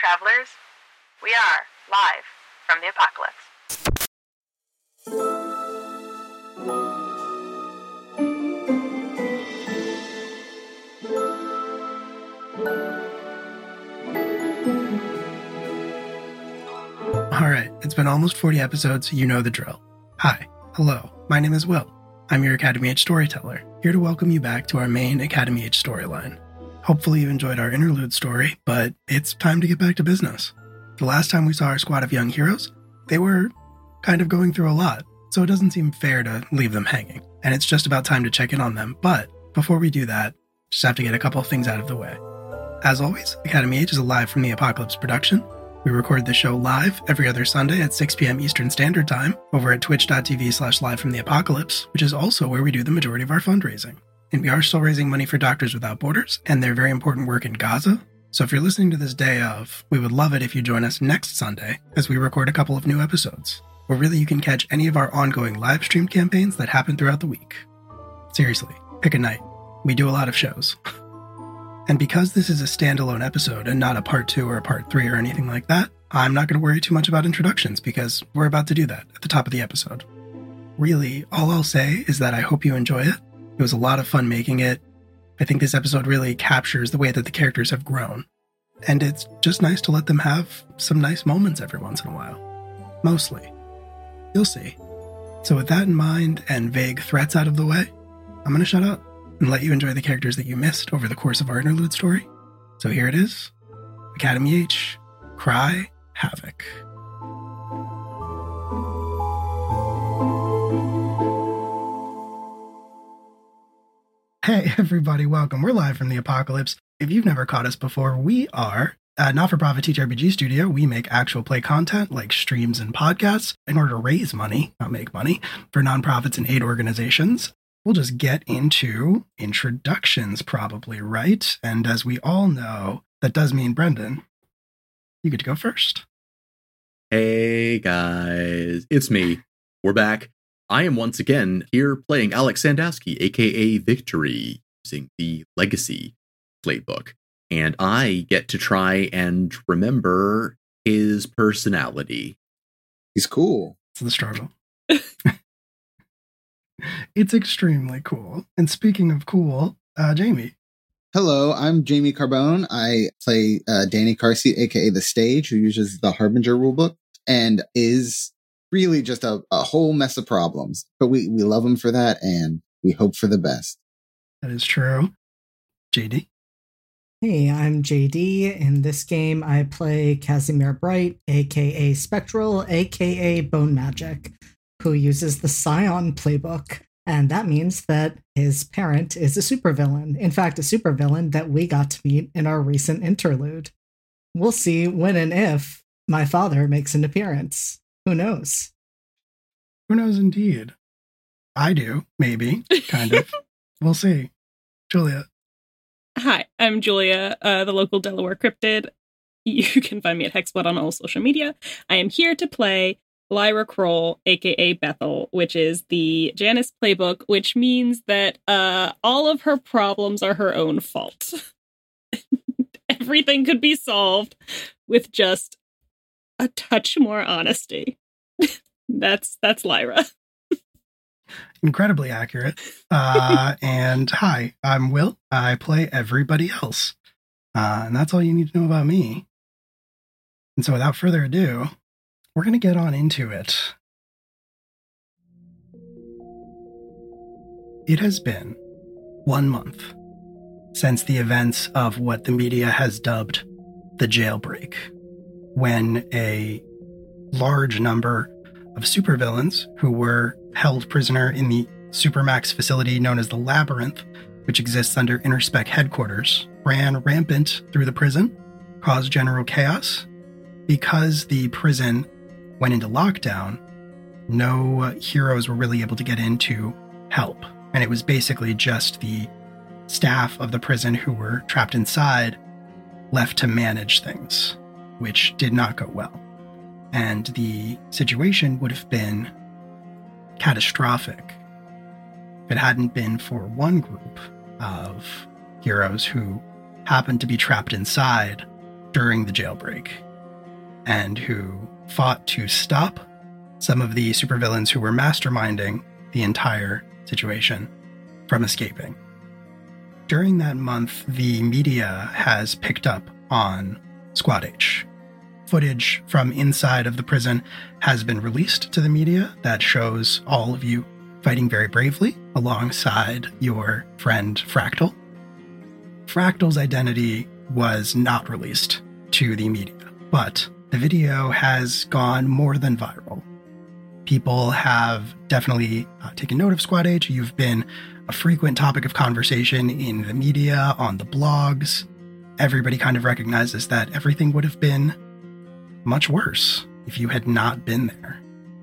travelers. We are live from the apocalypse. Alright, it's been almost 40 episodes, you know the drill. Hi, hello, my name is Will. I'm your Academy H storyteller, here to welcome you back to our main Academy H storyline. Hopefully you enjoyed our interlude story, but it's time to get back to business. The last time we saw our squad of young heroes, they were kind of going through a lot, so it doesn't seem fair to leave them hanging, and it's just about time to check in on them, but before we do that, just have to get a couple of things out of the way. As always, Academy H is a live from the Apocalypse production. We record the show live every other Sunday at 6 p.m. Eastern Standard Time over at twitch.tv/livefromtheapocalypse, which is also where we do the majority of our fundraising. And we are still raising money for Doctors Without Borders and their very important work in Gaza. So if you're listening to this day of, we would love it if you join us next Sunday as we record a couple of new episodes. Or really you can catch any of our ongoing live stream campaigns that happen throughout the week. Seriously, pick a night. We do a lot of shows. And because this is a standalone episode and not a part 2 or a part 3 or anything like that, I'm not going to worry too much about introductions because we're about to do that at the top of the episode. Really, all I'll say is that I hope you enjoy it. It was a lot of fun making it. I think this episode really captures the way that the characters have grown. And it's just nice to let them have some nice moments every once in a while. Mostly. You'll see. So with that in mind and vague threats out of the way, I'm going to shut up and let you enjoy the characters that you missed over the course of our interlude story. So here it is, Academy H, Cry Havoc. Hey everybody, welcome. We're live from the Apocalypse. If you've never caught us before, we are a not-for-profit TTRPG studio. We make actual play content like streams and podcasts in order to raise money, not make money, for nonprofits and aid organizations. We'll just get into introductions probably, right? And as we all know, that does mean, Brendan, you get to go first. Hey guys, it's me. We're back. I am once again here playing Alex Sandowski, aka Victory, using the Legacy playbook. And I get to try and remember his personality. He's cool. It's the struggle. It's extremely cool. And speaking of cool, Jamie. Hello, I'm Jamie Carbone. I play Danny Carseat, aka The Stage, who uses the Harbinger rulebook and is really just a whole mess of problems. But we love him for that, and we hope for the best. That is true. JD. Hey, I'm JD. In this game, I play Casimir Bright, aka Spectral, aka Bone Magic, who uses the Scion playbook, and that means that his parent is a supervillain. In fact, a supervillain that we got to meet in our recent interlude. We'll see when and if my father makes an appearance. Who knows? Who knows indeed? I do, maybe, kind of. We'll see. Julia. Hi, I'm Julia, the local Delaware cryptid. You can find me at Hexblood on all social media. I am here to play Lyra Kroll, aka Bethel, which is the Janus playbook, which means that all of her problems are her own fault. Everything could be solved with just a touch more honesty. That's Lyra. Incredibly accurate. And hi, I'm Will. I play everybody else. And that's all you need to know about me. And so without further ado, we're going to get on into it. It has been 1 month since the events of what the media has dubbed the jailbreak, when a large number of supervillains who were held prisoner in the Supermax facility known as the Labyrinth, which exists under Interspec headquarters, ran rampant through the prison, caused general chaos. Because the prison went into lockdown, no heroes were really able to get in to help. And it was basically just the staff of the prison who were trapped inside left to manage things, which did not go well. And the situation would have been catastrophic if it hadn't been for one group of heroes who happened to be trapped inside during the jailbreak and who fought to stop some of the supervillains who were masterminding the entire situation from escaping. During that month, the media has picked up on Squad H. Footage from inside of the prison has been released to the media that shows all of you fighting very bravely alongside your friend Fractal. Fractal's identity was not released to the media, but the video has gone more than viral. People have definitely taken note of Squad H. You've been a frequent topic of conversation in the media, on the blogs. Everybody kind of recognizes that everything would have been much worse if you had not been there.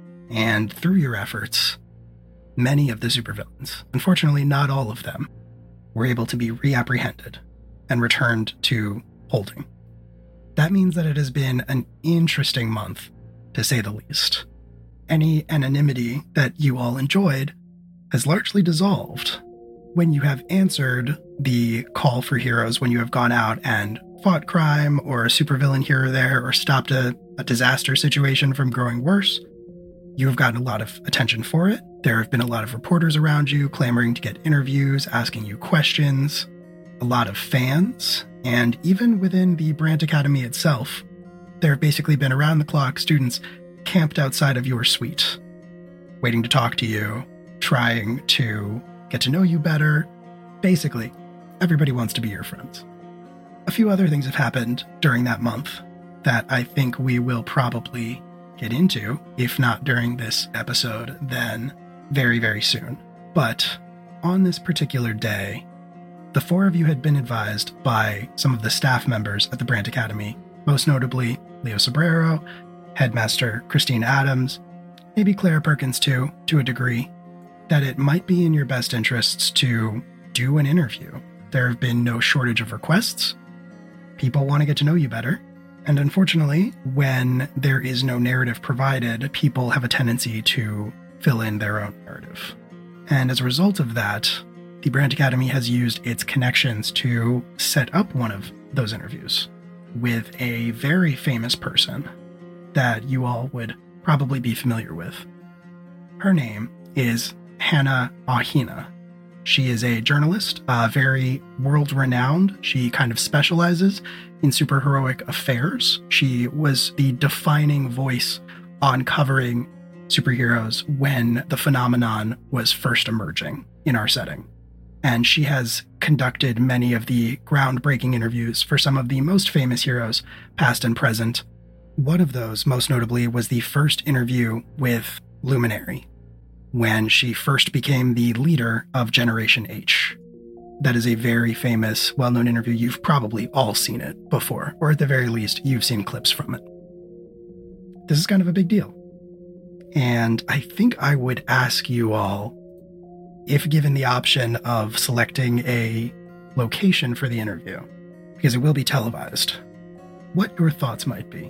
And through your efforts, many of the supervillains, unfortunately not all of them, were able to be reapprehended and returned to holding. That means that it has been an interesting month, to say the least. Any anonymity that you all enjoyed has largely dissolved when you have answered the call for heroes, when you have gone out and fought crime or a supervillain here or there, or stopped a disaster situation from growing worse. You have gotten a lot of attention for it. There have been a lot of reporters around you clamoring to get interviews, asking you questions, a lot of fans, and even within the Brant Academy itself, there have basically been around-the-clock students camped outside of your suite, waiting to talk to you, trying to get to know you better. Basically, everybody wants to be your friends. A few other things have happened during that month that I think we will probably get into, if not during this episode, then very, very soon. But on this particular day, the four of you had been advised by some of the staff members at the Brant Academy, most notably Leo Sobrero, Headmaster Christine Adams, maybe Clara Perkins too, to a degree, that it might be in your best interests to do an interview. There have been no shortage of requests. People want to get to know you better. And unfortunately, when there is no narrative provided, people have a tendency to fill in their own narrative. And as a result of that, the Brant Academy has used its connections to set up one of those interviews with a very famous person that you all would probably be familiar with. Her name is Hannah Ahina. She is a journalist, very world-renowned. She kind of specializes in superheroic affairs. She was the defining voice on covering superheroes when the phenomenon was first emerging in our setting. And she has conducted many of the groundbreaking interviews for some of the most famous heroes, past and present. One of those, most notably, was the first interview with Luminary, when she first became the leader of Generation H. That is a very famous, well-known interview. You've probably all seen it before, or at the very least, you've seen clips from it. This is kind of a big deal. And I think I would ask you all, if given the option of selecting a location for the interview, because it will be televised, what your thoughts might be.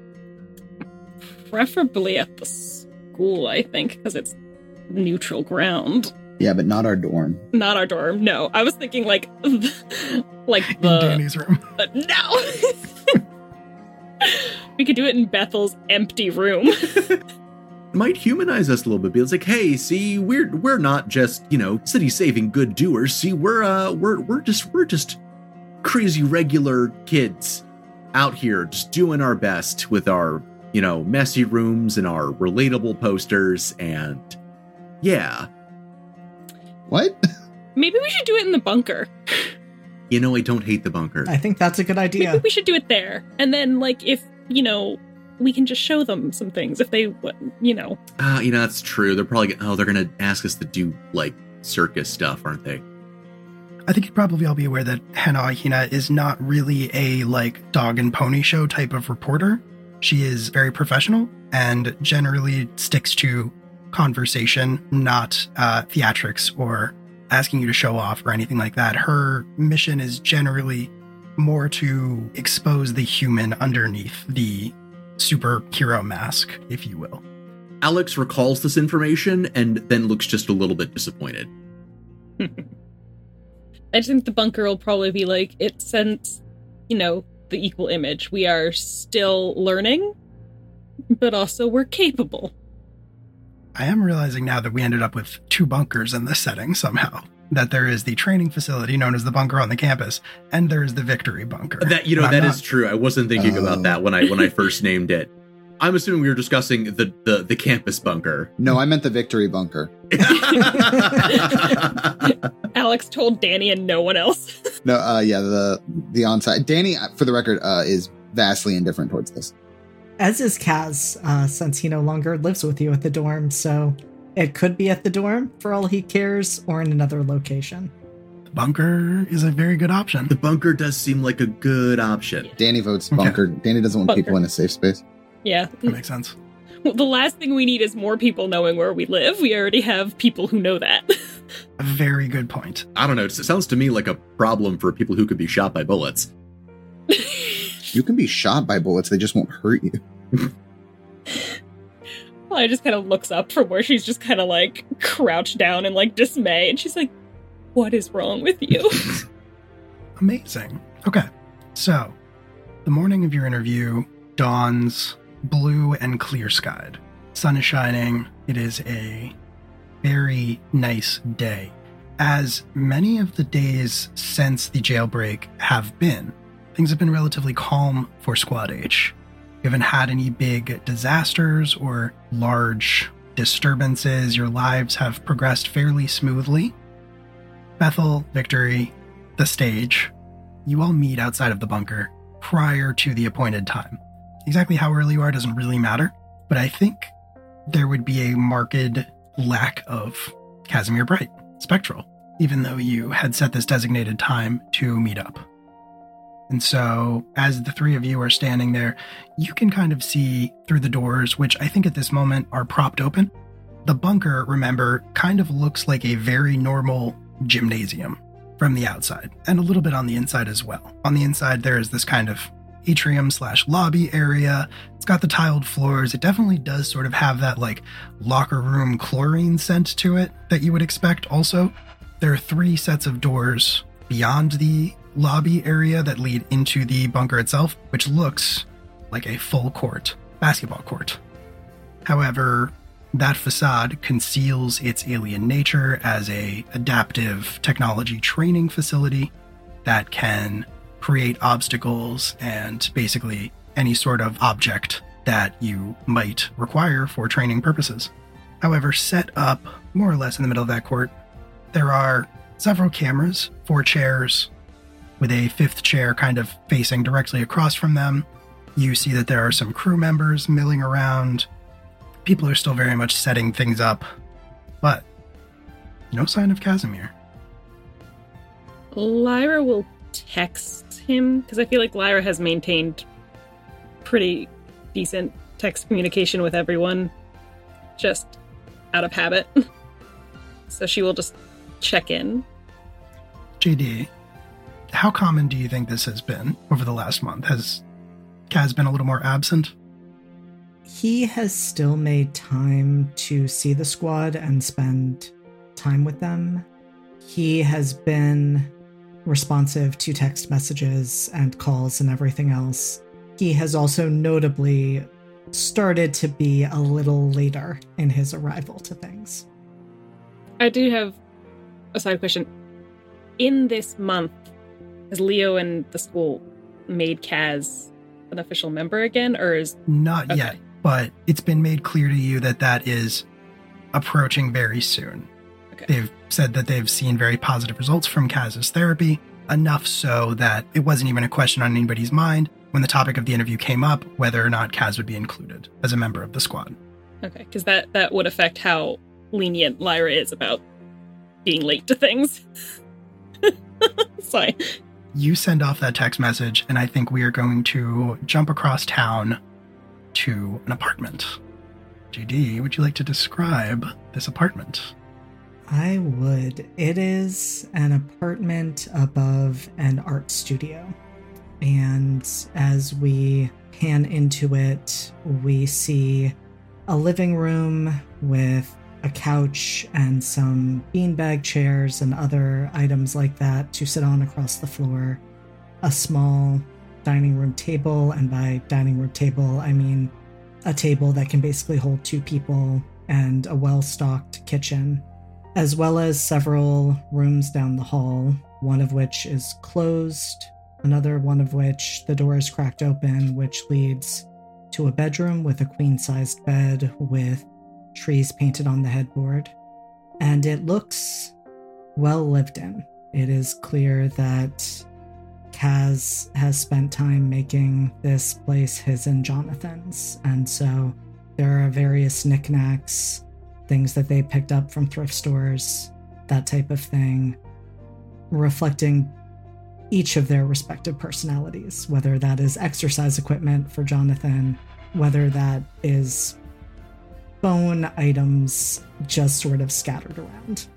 Preferably at the school, I think, because it's neutral ground. Yeah, but not our dorm. Not our dorm, no. I was thinking like the... In Danny's room. No! We could do it in Bethel's empty room. Might humanize us a little bit. It's like, hey, see, we're not just, city saving good doers. See, we're just crazy regular kids out here just doing our best with our, messy rooms and our relatable posters, and yeah. What? Maybe we should do it in the bunker. I don't hate the bunker. I think that's a good idea. Maybe we should do it there. And then, if, we can just show them some things if they, that's true. They're probably, they're going to ask us to do, circus stuff, aren't they? I think you'd probably all be aware that Hannah Ahina is not really a, dog and pony show type of reporter. She is very professional and generally sticks to conversation, not theatrics or asking you to show off or anything like that. Her mission is generally more to expose the human underneath the superhero mask, if you will. Alex recalls this information and then looks just a little bit disappointed. I think the bunker will probably be it since, the equal image. We are still learning, but also we're capable. I am realizing now that we ended up with 2 bunkers in this setting somehow. That there is the training facility known as the bunker on the campus, and there is the Victory bunker. That is true. I wasn't thinking about that when I first named it. I'm assuming we were discussing the campus bunker. No, I meant the Victory bunker. Alex told Danny and no one else. No, the on-site. Danny, for the record, is vastly indifferent towards this. As is Kaz, since he no longer lives with you at the dorm, so it could be at the dorm for all he cares, or in another location. The bunker is a very good option. The bunker does seem like a good option. Danny votes bunker. Okay. Danny doesn't want people in a safe space. Yeah. That makes sense. Well, the last thing we need is more people knowing where we live. We already have people who know that. A very good point. I don't know. It sounds to me like a problem for people who could be shot by bullets. You can be shot by bullets. They just won't hurt you. Well, I just kind of looks up from where she's just kind of like crouched down in like dismay. And she's like, what is wrong with you? Amazing. Okay. So the morning of your interview dawns blue and clear skied. Sun is shining. It is a very nice day. As many of the days since the jailbreak have been, things have been relatively calm for Squad H. You haven't had any big disasters or large disturbances. Your lives have progressed fairly smoothly. Bethel, Victory, the stage, you all meet outside of the bunker prior to the appointed time. Exactly how early you are doesn't really matter, but I think there would be a marked lack of Casimir Bright, Spectral, even though you had set this designated time to meet up. And so, as the 3 of you are standing there, you can kind of see through the doors, which I think at this moment are propped open. The bunker, remember, kind of looks like a very normal gymnasium from the outside, and a little bit on the inside as well. On the inside, there is this kind of atrium/lobby area. It's got the tiled floors. It definitely does sort of have that like locker room chlorine scent to it that you would expect also. There are 3 sets of doors beyond the lobby area that lead into the bunker itself, which looks like a full court, basketball court. However, that facade conceals its alien nature as a adaptive technology training facility that can create obstacles and basically any sort of object that you might require for training purposes. However, set up more or less in the middle of that court, there are several cameras, 4 chairs, with a 5th chair kind of facing directly across from them. You see that there are some crew members milling around. People are still very much setting things up, but no sign of Casimir. Lyra will text him, because I feel like Lyra has maintained pretty decent text communication with everyone, just out of habit. So she will just check in. JD, how common do you think this has been over the last month? Has Kaz been a little more absent? He has still made time to see the squad and spend time with them. He has been responsive to text messages and calls and everything else. He has also notably started to be a little later in his arrival to things. I do have a side question. In this month, has Leo and the school made Kaz an official member again, or is... Not yet, but it's been made clear to you that that is approaching very soon. Okay. They've said that they've seen very positive results from Kaz's therapy, enough so that it wasn't even a question on anybody's mind when the topic of the interview came up, whether or not Kaz would be included as a member of the squad. Okay, because that would affect how lenient Lyra is about being late to things. Sorry. You send off that text message, and I think we are going to jump across town to an apartment. JD, would you like to describe this apartment? I would. It is an apartment above an art studio. And as we pan into it, we see a living room with a couch and some beanbag chairs and other items like that to sit on across the floor. A small dining room table, and by dining room table, I mean a table that can basically hold 2 people and a well-stocked kitchen, as well as several rooms down the hall, one of which is closed, another one of which the door is cracked open, which leads to a bedroom with a queen-sized bed with trees painted on the headboard. And it looks well lived in. It is clear that Kaz has spent time making this place his and Jonathan's, and so there are various knickknacks, things that they picked up from thrift stores, that type of thing, reflecting each of their respective personalities, whether that is exercise equipment for Jonathan, whether that is bone items just sort of scattered around.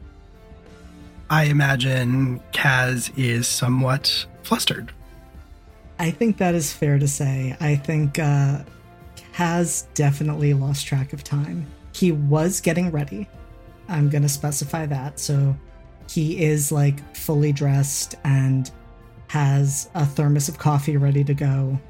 I imagine Kaz is somewhat flustered. I think that is fair to say. I think Kaz definitely lost track of time. He was getting ready. I'm going to specify that. So he is like fully dressed and has a thermos of coffee ready to go.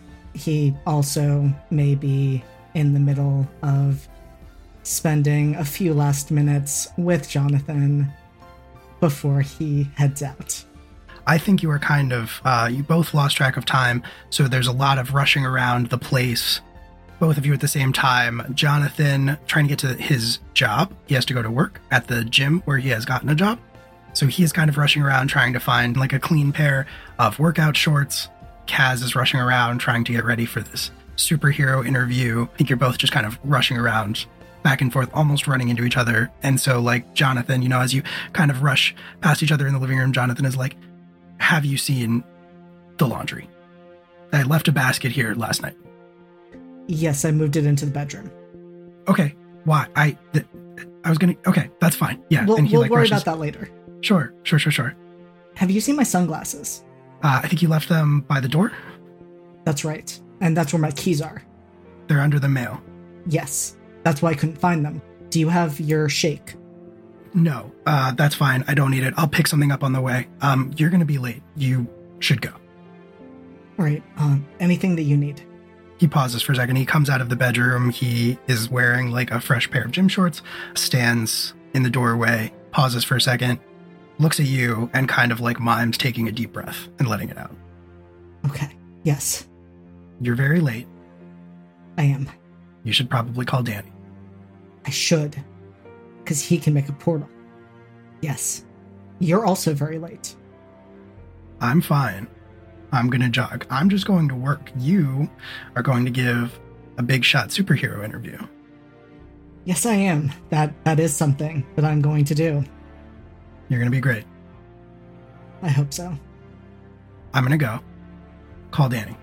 He also may be in the middle of spending a few last minutes with Jonathan before he heads out. I think you are kind of, you both lost track of time, so there's a lot of rushing around the place, both of you at the same time. Jonathan trying to get to his job. He has to go to work at the gym where he has gotten a job. So he is kind of rushing around trying to find like a clean pair of workout shorts. Kaz is rushing around trying to get ready for this superhero interview. I think you're both just kind of rushing around back and forth, almost running into each other. And so like Jonathan, you know, as you kind of rush past each other in the living room, Jonathan is like, have you seen the laundry? I left a basket here last night. Yes, I moved it into the bedroom. Okay. Why? I was going to... Okay, that's fine. Yeah. We'll and he, worry rushes. about that later. Sure. Have you seen my sunglasses? I think you left them by the door. That's right. And that's where my keys are. They're under the mail. Yes. That's why I couldn't find them. Do you have your shake? No, that's fine. I don't need it. I'll pick something up on the way. You're going to be late. You should go. All right. Anything that you need. He pauses for a second. He comes out of the bedroom. He is wearing like a fresh pair of gym shorts, stands in the doorway, pauses for a second, looks at you, and kind of like mimes taking a deep breath and letting it out. Okay. Yes. You're very late. I am. You should probably call Danny. I should. Because he can make a portal. Yes. You're also very late. I'm fine. I'm going to jog. I'm just going to work. You are going to give a big shot superhero interview. Yes, I am. That is something that I'm going to do. You're going to be great. I hope so. I'm going to go. Call Danny.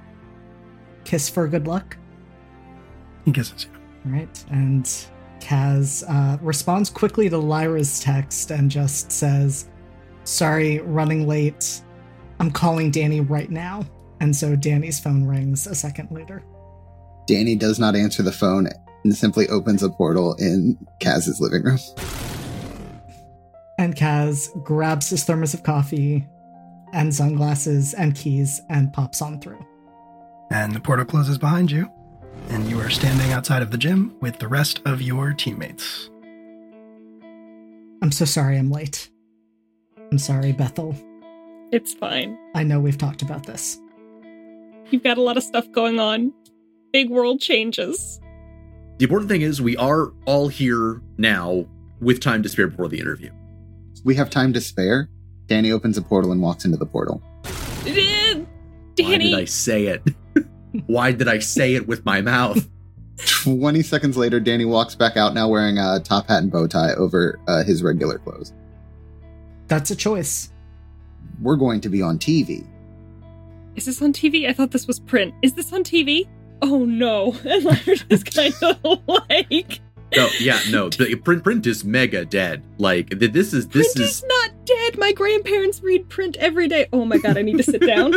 Kiss for good luck. He kisses you. All right. And Kaz responds quickly to Lyra's text and just says, sorry, running late. I'm calling Danny right now. And so Danny's phone rings a second later. Danny does not answer the phone and simply opens a portal in Kaz's living room. And Kaz grabs his thermos of coffee and sunglasses and keys and pops on through. And the portal closes behind you, and you are standing outside of the gym with the rest of your teammates. I'm so sorry I'm late. I'm sorry, Bethel. It's fine. I know we've talked about this. You've got a lot of stuff going on. Big world changes. The important thing is we are all here now with time to spare before the interview. We have time to spare. Danny opens a portal and walks into the portal. Danny! Why did I say it? Why did I say it with my mouth? 20 seconds later, Danny walks back out, now wearing a top hat and bow tie over his regular clothes. That's a choice. We're going to be on TV. Is this on TV? I thought this was print. Is this on TV? Oh no. And Leonard is kind of like... No. The print is mega dead. Like, this is Print is not dead. My grandparents read print every day. Oh my god, I need to sit down.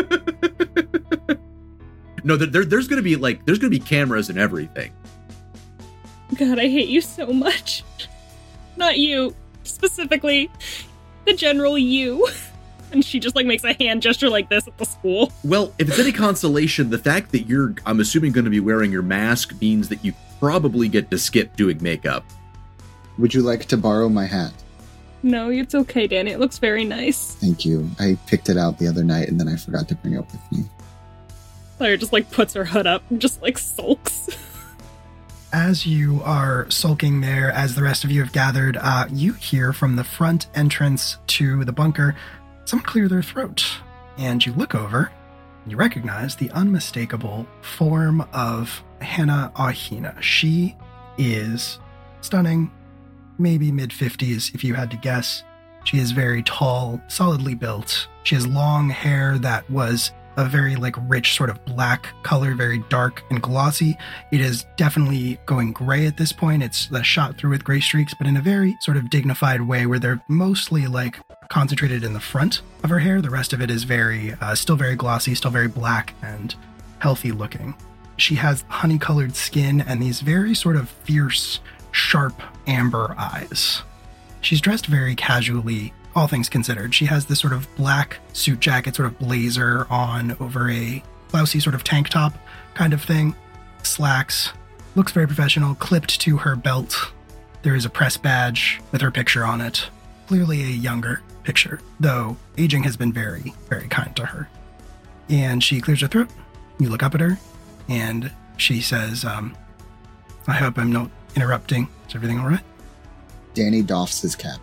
No, there's gonna be cameras and everything. God, I hate you so much. Not you. Specifically, the general you. And she just like makes a hand gesture like this at the school. Well, if it's any consolation, the fact that you're, I'm assuming, going to be wearing your mask means that you probably get to skip doing makeup. Would you like to borrow my hat? No, it's okay, Danny. It looks very nice. Thank you. I picked it out the other night and then I forgot to bring it with me. Claire just like puts her hood up and just like sulks. As you are sulking there, as the rest of you have gathered, you hear from the front entrance to the bunker someone clear their throat. And you look over, and you recognize the unmistakable form of Hannah Ahina. She is stunning, maybe mid-50s if you had to guess. She is very tall, solidly built. She has long hair that was a very rich sort of black color, very dark and glossy. It is definitely going gray at this point. It's shot through with gray streaks, but in a very sort of dignified way where they're mostly concentrated in the front of her hair. The rest of it is very, still very glossy, still very black and healthy looking. She has honey-colored skin and these very sort of fierce, sharp amber eyes. She's dressed very casually, all things considered. She has this sort of black suit jacket, sort of blazer on over a blousey sort of tank top kind of thing. Slacks. Looks very professional, clipped to her belt. There is a press badge with her picture on it. Clearly a younger picture, though aging has been very, very kind to her. And she clears her throat. You look up at her, and she says, I hope I'm not interrupting. Is everything all right? Danny doffs his cap.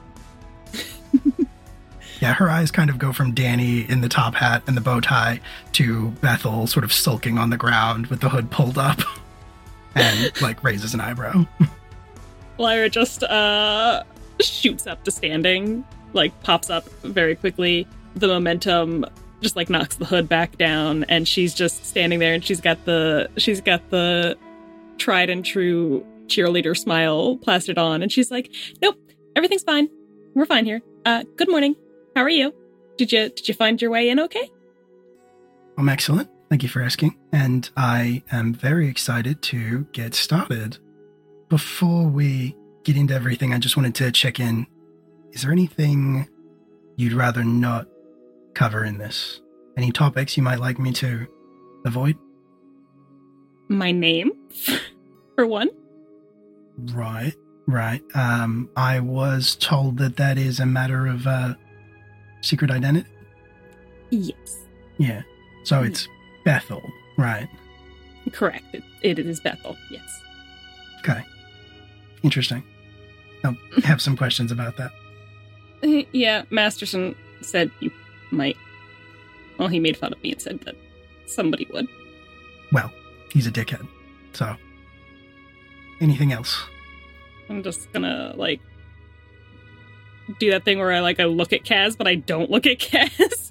Yeah, her eyes kind of go from Danny in the top hat and the bow tie to Bethel sort of sulking on the ground with the hood pulled up and raises an eyebrow. Lyra just shoots up to standing, pops up very quickly. The momentum just knocks the hood back down, and she's just standing there, and she's got the tried and true cheerleader smile plastered on, and she's like, "Nope, everything's fine. We're fine here. Good morning. How are you? Did you find your way in okay?" I'm excellent. Thank you for asking. And I am very excited to get started. Before we get into everything, I just wanted to check in. Is there anything you'd rather not cover in this? Any topics you might like me to avoid? My name, for one. Right. I was told that is a matter of secret identity? Yes. Yeah. So it's Bethel, right? Correct. It is Bethel, yes. Okay. Interesting. I have some questions about that. Yeah, Masterson said you might. Well, he made fun of me and said that somebody would. Well, he's a dickhead. So, anything else? I'm just gonna, do that thing where I look at Kaz, but I don't look at Kaz.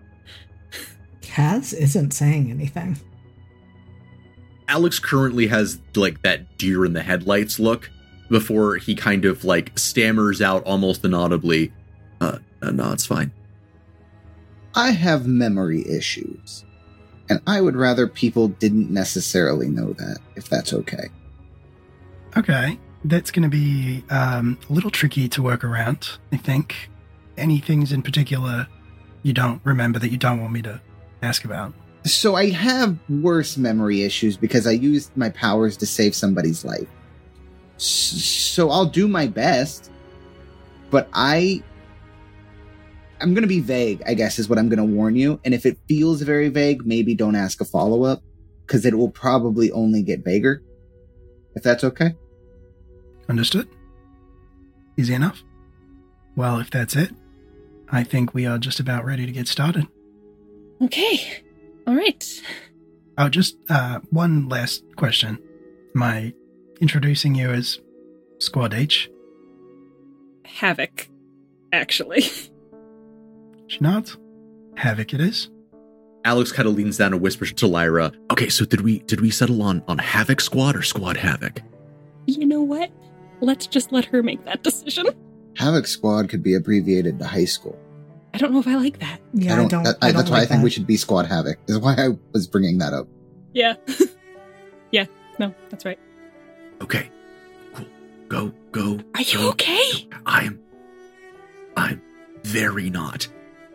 Kaz isn't saying anything. Alex currently has, that deer in the headlights look before he kind of, stammers out almost inaudibly, no, it's fine. I have memory issues, and I would rather people didn't necessarily know that, if that's okay. Okay. That's going to be a little tricky to work around, I think. Any things in particular you don't remember that you don't want me to ask about? So I have worse memory issues because I used my powers to save somebody's life. So I'll do my best, but I'm going to be vague, I guess, is what I'm going to warn you. And if it feels very vague, maybe don't ask a follow-up, because it will probably only get vaguer, if that's okay. Understood. Easy enough. Well, if that's it, I think we are just about ready to get started. Okay. All right. Oh, just one last question. Am I introducing you as Squad H? Havoc, actually. She nods. Havoc it is. Alex kind of leans down and whispers to Lyra, "Okay, so did we settle on Havoc Squad or Squad Havoc?" You know what? Let's just let her make that decision. Havoc Squad could be abbreviated to high school. I don't know if I like that. Yeah, I don't that's why like I think that. we should be Squad Havoc. Is why I was bringing that up. Yeah. Yeah, no, that's right. Okay, cool. Go. Are you okay? I'm very not.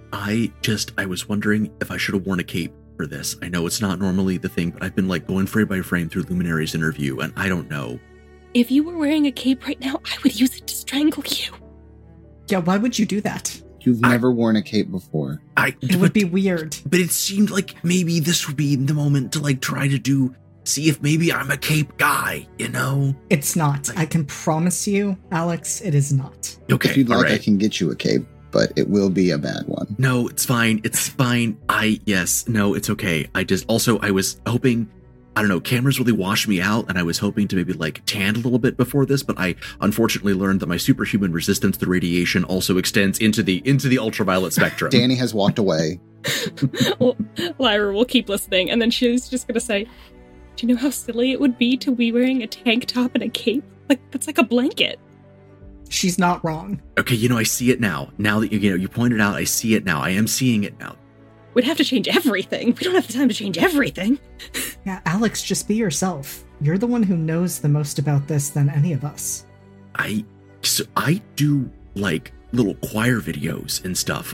I was wondering if I should have worn a cape for this. I know it's not normally the thing, but I've been like going frame by frame through Luminary's interview, and I don't know. If you were wearing a cape right now, I would use it to strangle you. Yeah, why would you do that? You've never worn a cape before. It would be weird. But it seemed like maybe this would be the moment to like try to see if maybe I'm a cape guy, you know? It's not. I can promise you, Alex, it is not. Okay, If you'd like, all right. I can get you a cape, but it will be a bad one. No, it's fine. It's fine. No, it's okay. I was hoping, I don't know, cameras really washed me out, and I was hoping to maybe like tan a little bit before this, but I unfortunately learned that my superhuman resistance to radiation also extends into the ultraviolet spectrum. Danny has walked away. Well, Lyra will keep listening, and then she's just going to say, do you know how silly it would be to be wearing a tank top and a cape? Like, that's like a blanket. She's not wrong. Okay, I see it now. Now that you pointed out, I see it now. I am seeing it now. We'd have to change everything. We don't have the time to change everything. Yeah, Alex, just be yourself. You're the one who knows the most about this than any of us. I do like little choir videos and stuff.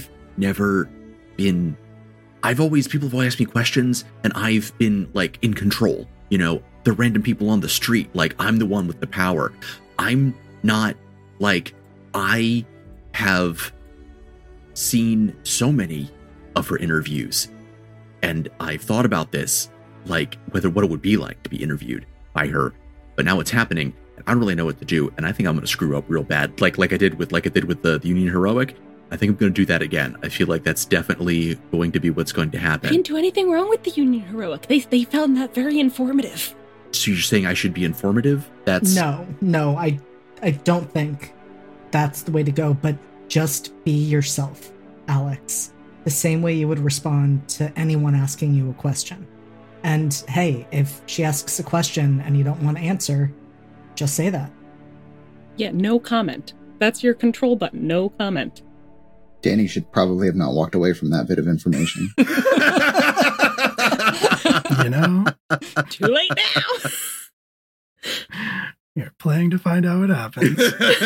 People have always asked me questions, and I've been like in control, the random people on the street, like I'm the one with the power. I'm not like, I have seen so many of her interviews, and I've thought about this, like what it would be like to be interviewed by her, but now it's happening, and I don't really know what to do, and I think I'm going to screw up real bad, like I did with the Union Heroic. I think I'm going to do that again. I feel like that's definitely going to be what's going to I happen. didn't do anything wrong with the Union Heroic. They found that very informative. So you're saying I should be informative? No, I don't think that's the way to go, but just be yourself, Alex. The same way you would respond to anyone asking you a question. And hey, if she asks a question and you don't want to answer, just say that. Yeah, no comment. That's your control button, no comment. Danny should probably have not walked away from that bit of information. Too late now. You're playing to find out what happens.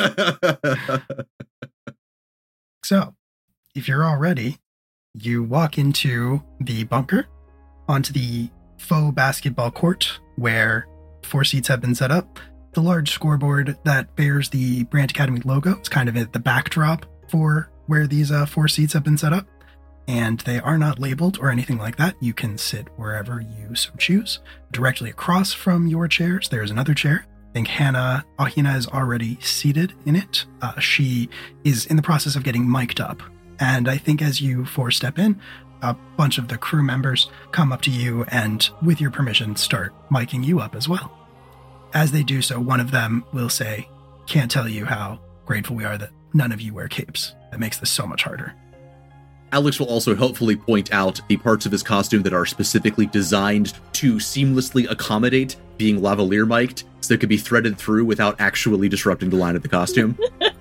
So, if you're all ready, you walk into the bunker, onto the faux basketball court where 4 seats have been set up. The large scoreboard that bears the Brand Academy logo is kind of at the backdrop for where these 4 seats have been set up, and they are not labeled or anything like that. You can sit wherever you so choose. Directly across from your chairs, there's another chair. I think Hannah Ahina is already seated in it. She is in the process of getting mic'd up, and I think as you 4 step in, a bunch of the crew members come up to you and, with your permission, start micing you up as well. As they do so, one of them will say, "Can't tell you how grateful we are that none of you wear capes. That makes this so much harder." Alex will also helpfully point out the parts of his costume that are specifically designed to seamlessly accommodate being lavalier mic'd, so it could be threaded through without actually disrupting the line of the costume.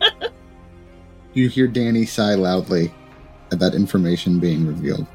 You hear Danny sigh loudly at that information being revealed.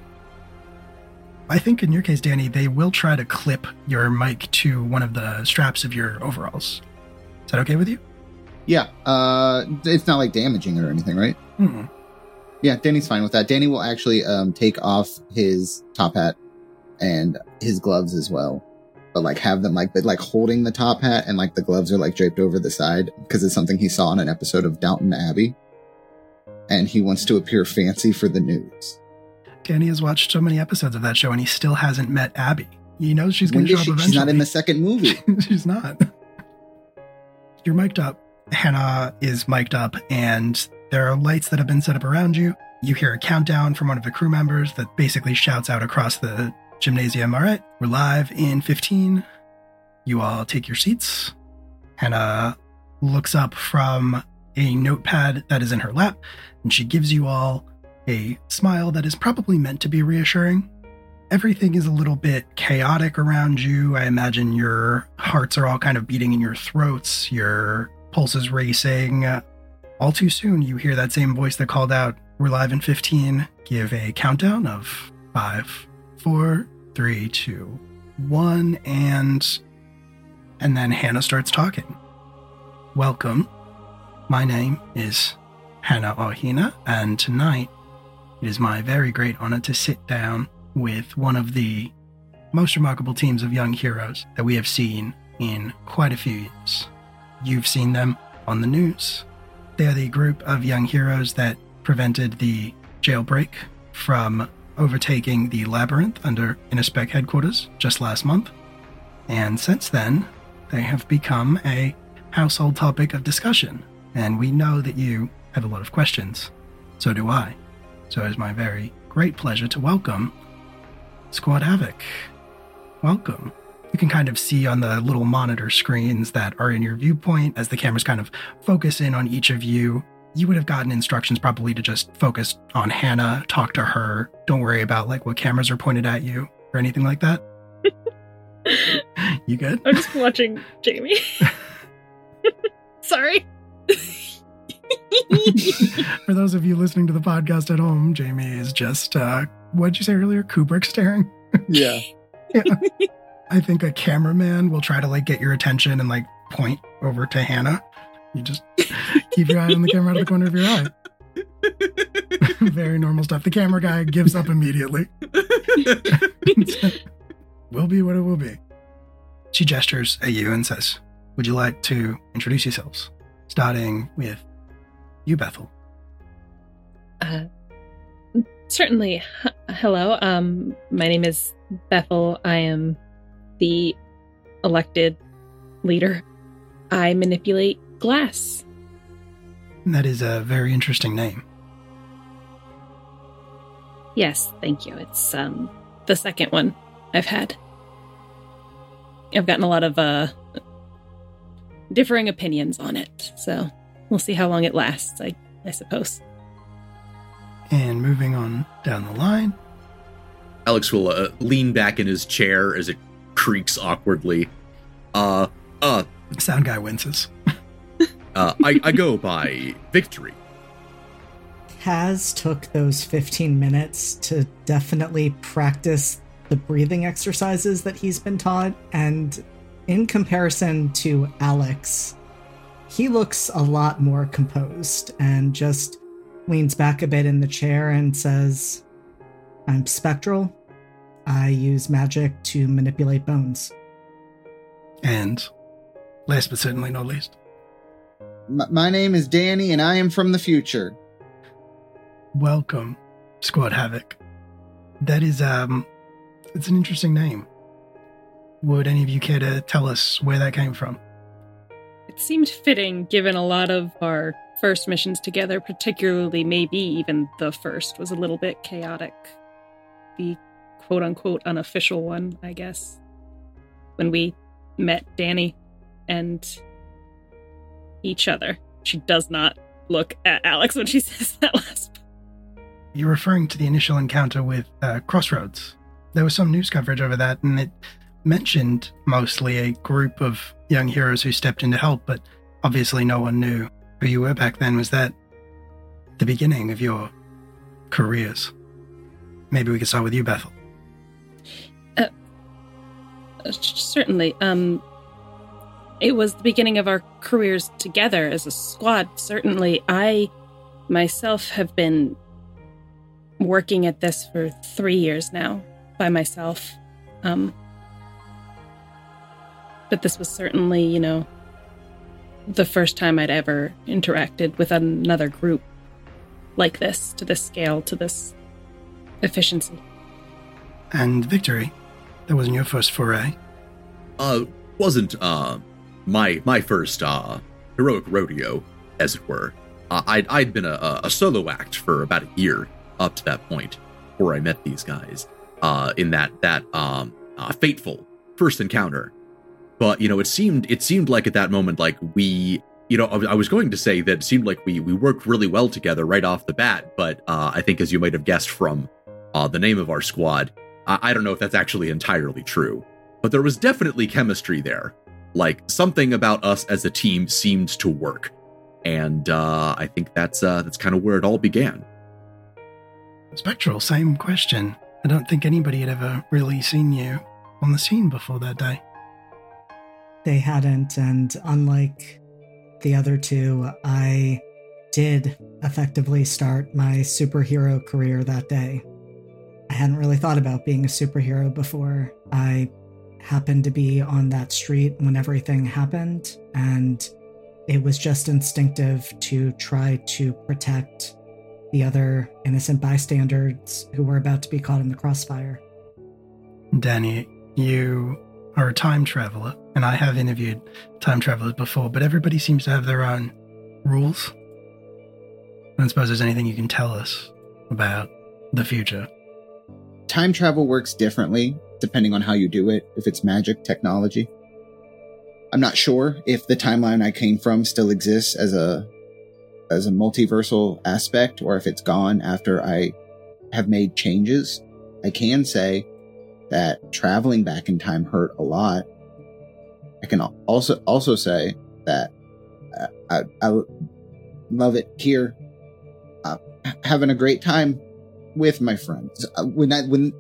I think in your case, Danny, they will try to clip your mic to one of the straps of your overalls. Is that okay with you? Yeah, it's not like damaging it or anything, right? Hmm. Yeah, Danny's fine with that. Danny will actually take off his top hat and his gloves as well, but like have them like holding the top hat, and like the gloves are like draped over the side because it's something he saw in an episode of Downton Abbey, and he wants to appear fancy for the news. Danny has watched so many episodes of that show, and he still hasn't met Abby. He knows she's going to show up eventually. She's not in the second movie. She's not. You're mic'd up. Hannah is mic'd up, and there are lights that have been set up around you. You hear a countdown from one of the crew members that basically shouts out across the gymnasium, "All right, we're live in 15. You all take your seats." Hannah looks up from a notepad that is in her lap, and she gives you all a smile that is probably meant to be reassuring. Everything is a little bit chaotic around you. I imagine your hearts are all kind of beating in your throats, your pulses racing. All too soon, you hear that same voice that called out, "We're live in 15. Give a countdown of 5, 4, 3, 2, 1, and then Hannah starts talking. "Welcome. My name is Hannah Ahina, and tonight it is my very great honor to sit down with one of the most remarkable teams of young heroes that we have seen in quite a few years. You've seen them on the news. They are the group of young heroes that prevented the jailbreak from overtaking the labyrinth under Innispec headquarters just last month. And since then, they have become a household topic of discussion. And we know that you have a lot of questions. So do I. So it is my very great pleasure to welcome Squad Havoc. Welcome. You can kind of see on the little monitor screens that are in your viewpoint as the cameras kind of focus in on each of you. You would have gotten instructions probably to just focus on Hannah, talk to her. Don't worry about like what cameras are pointed at you or anything like that. You good? I'm just watching Jamie. Sorry. For those of you listening to the podcast at home, Jamie is just, what'd you say earlier? Kubrick staring? Yeah. Yeah. I think a cameraman will try to like get your attention and like point over to Hannah. You just keep your eye on the camera out of the corner of your eye. Very normal stuff. The camera guy gives up immediately. Will be what it will be. She gestures at you and says, would you like to introduce yourselves? Starting with you, Bethel. Certainly. Hello. My name is Bethel. I am the elected leader. I manipulate glass. That is a very interesting name. Yes, thank you. It's the second one I've had. I've gotten a lot of differing opinions on it, so we'll see how long it lasts, I suppose. And moving on down the line, Alex will lean back in his chair as it creaks awkwardly. sound guy winces. I go by Victory. Kaz took those 15 minutes to definitely practice the breathing exercises that he's been taught, and in comparison to Alex, he looks a lot more composed and just leans back a bit in the chair and says, I'm Spectral. I use magic to manipulate bones. And last but certainly not least, My name is Danny, and I am from the future. welcome, Squad Havoc. That is, it's an interesting name. Would any of you care to tell us where that came from? It seemed fitting given a lot of our first missions together, particularly maybe even the first was a little bit chaotic. The quote-unquote unofficial one, I guess. When we met Danny and each other. She does not look at Alex when she says that last. You're referring to the initial encounter with Crossroads. There was some news coverage over that, and it mentioned mostly a group of young heroes who stepped in to help, but obviously no one knew who you were back then. Was that the beginning of your careers? Maybe we could start with you, Bethel. Certainly. It was the beginning of our careers together as a squad. Certainly, I myself have been working at this for 3 years now by myself. But this was certainly, the first time I'd ever interacted with another group like this, to this scale, to this efficiency. And Victory, that wasn't your first foray. Wasn't my first heroic rodeo, as it were. I'd been a solo act for about a year up to that point before I met these guys in that fateful first encounter. But it seemed like at that moment, like we, I was going to say that it seemed like we worked really well together right off the bat. But I think, as you might have guessed from the name of our squad, I don't know if that's actually entirely true. But there was definitely chemistry there. Like, something about us as a team seemed to work. And I think that's kind of where it all began. Spectral, same question. I don't think anybody had ever really seen you on the scene before that day. They hadn't, and unlike the other two, I did effectively start my superhero career that day. I hadn't really thought about being a superhero before. I happened to be on that street when everything happened, and it was just instinctive to try to protect the other innocent bystanders who were about to be caught in the crossfire. Danny, you are a time traveler, and I have interviewed time travelers before, but everybody seems to have their own rules. I don't suppose there's anything you can tell us about the future. Time travel works differently depending on how you do it, if it's magic, technology. I'm not sure if the timeline I came from still exists as a multiversal aspect, or if it's gone after I have made changes. I can say that traveling back in time hurt a lot. I can also say that I love it here, having a great time with my friends. When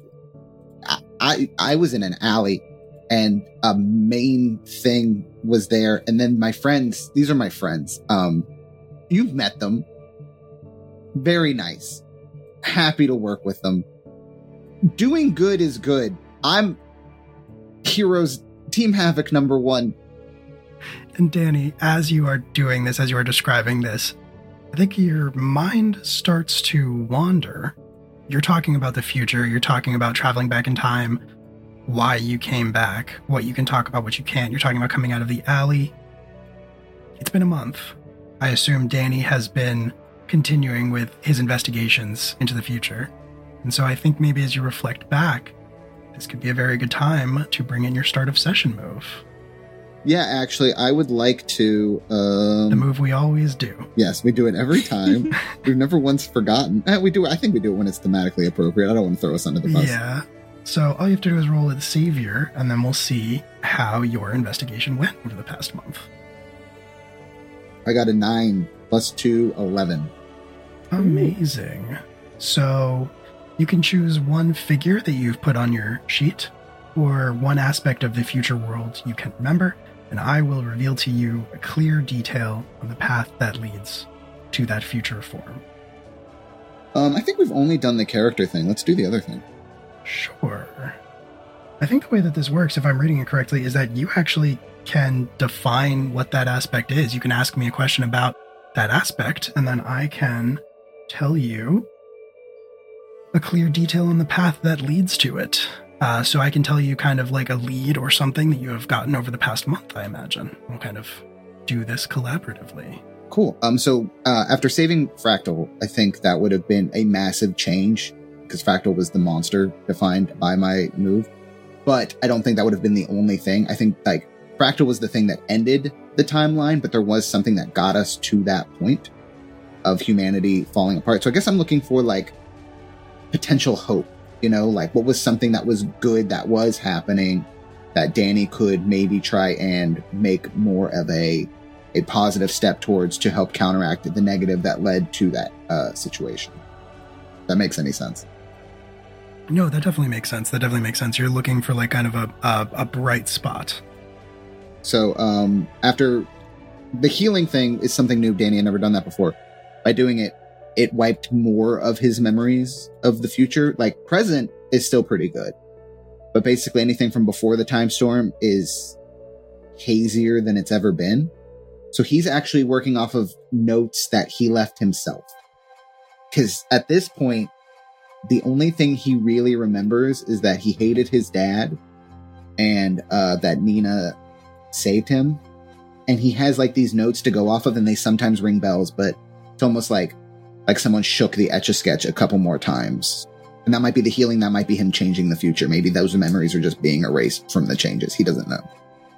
I was in an alley and a main thing was there, and then my friends, these are my friends. You've met them. Very nice. Happy to work with them. Doing good is good. I'm Heroes Team Havoc number 1. And Danny, as you are doing this, as you are describing this, I think your mind starts to wander. You're talking about the future. You're talking about traveling back in time, why you came back, what you can talk about, what you can't. You're talking about coming out of the alley. It's been a month. I assume Danny has been continuing with his investigations into the future. And so I think maybe as you reflect back, this could be a very good time to bring in your start of session move. Yeah, actually, I would like to... the move we always do. Yes, we do it every time. We've never once forgotten. I think we do it when it's thematically appropriate. I don't want to throw us under the bus. Yeah. So all you have to do is roll with Savior, and then we'll see how your investigation went over the past month. I got a 9 plus 2, 11. Amazing. So you can choose one figure that you've put on your sheet, or one aspect of the future world you can remember, and I will reveal to you a clear detail on the path that leads to that future form. I think we've only done the character thing. Let's do the other thing. Sure. I think the way that this works, if I'm reading it correctly, is that you actually can define what that aspect is. You can ask me a question about that aspect, and then I can tell you a clear detail on the path that leads to it. So I can tell you kind of like a lead or something that you have gotten over the past month, I imagine. We'll kind of do this collaboratively. Cool. So after saving Fractal, I think that would have been a massive change, because Fractal was the monster defined by my move. But I don't think that would have been the only thing. I think like Fractal was the thing that ended the timeline, but there was something that got us to that point of humanity falling apart. So I guess I'm looking for like potential hope. You know, like what was something that was good that was happening that Danny could maybe try and make more of a positive step towards to help counteract the negative that led to that situation. That makes any sense? No, that definitely makes sense. You're looking for like kind of a bright spot. So after the healing thing is something new. Danny had never done that before. By doing it, it wiped more of his memories of the future. Like, present is still pretty good. But basically anything from before the time storm is hazier than it's ever been. So he's actually working off of notes that he left himself. Because at this point, the only thing he really remembers is that he hated his dad and that Nina saved him. And he has like these notes to go off of, and they sometimes ring bells, but it's almost like someone shook the Etch-a-Sketch a couple more times. And that might be the healing, that might be him changing the future. Maybe those memories are just being erased from the changes. He doesn't know.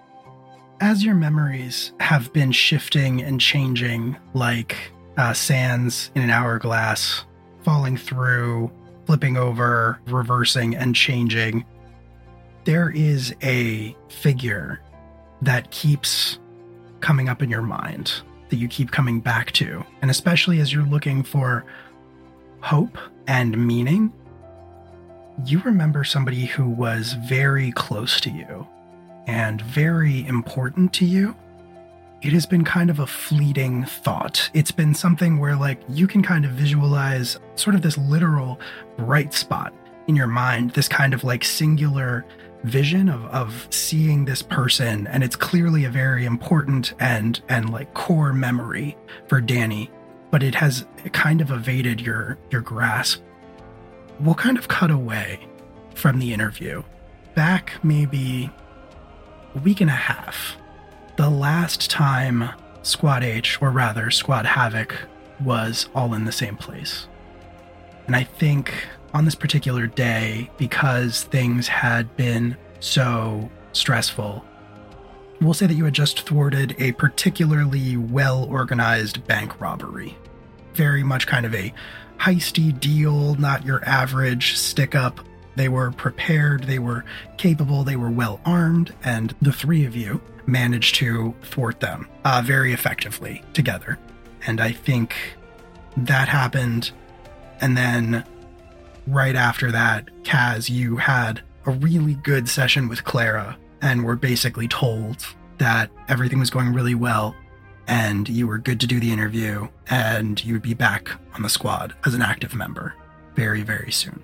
As your memories have been shifting and changing like sands in an hourglass, falling through, flipping over, reversing, and changing, there is a figure that keeps coming up in your mind, that you keep coming back to. And especially as you're looking for hope and meaning, you remember somebody who was very close to you and very important to you, it has been kind of a fleeting thought. It's been something where, like, you can kind of visualize sort of this literal bright spot in your mind, this kind of like singular vision of seeing this person, and it's clearly a very important and like core memory for Danny, but it has kind of evaded your grasp. We'll kind of cut away from the interview back maybe a week and a half. The last time Squad H, or rather Squad Havoc, was all in the same place. And I think on this particular day, because things had been so stressful, we'll say that you had just thwarted a particularly well-organized bank robbery. Very much kind of a heisty deal, not your average stick-up. They were prepared, they were capable, they were well-armed, and the three of you managed to thwart them very effectively together. And I think that happened, and then right after that, Kaz, you had a really good session with Clara and were basically told that everything was going really well and you were good to do the interview and you would be back on the squad as an active member very, very soon.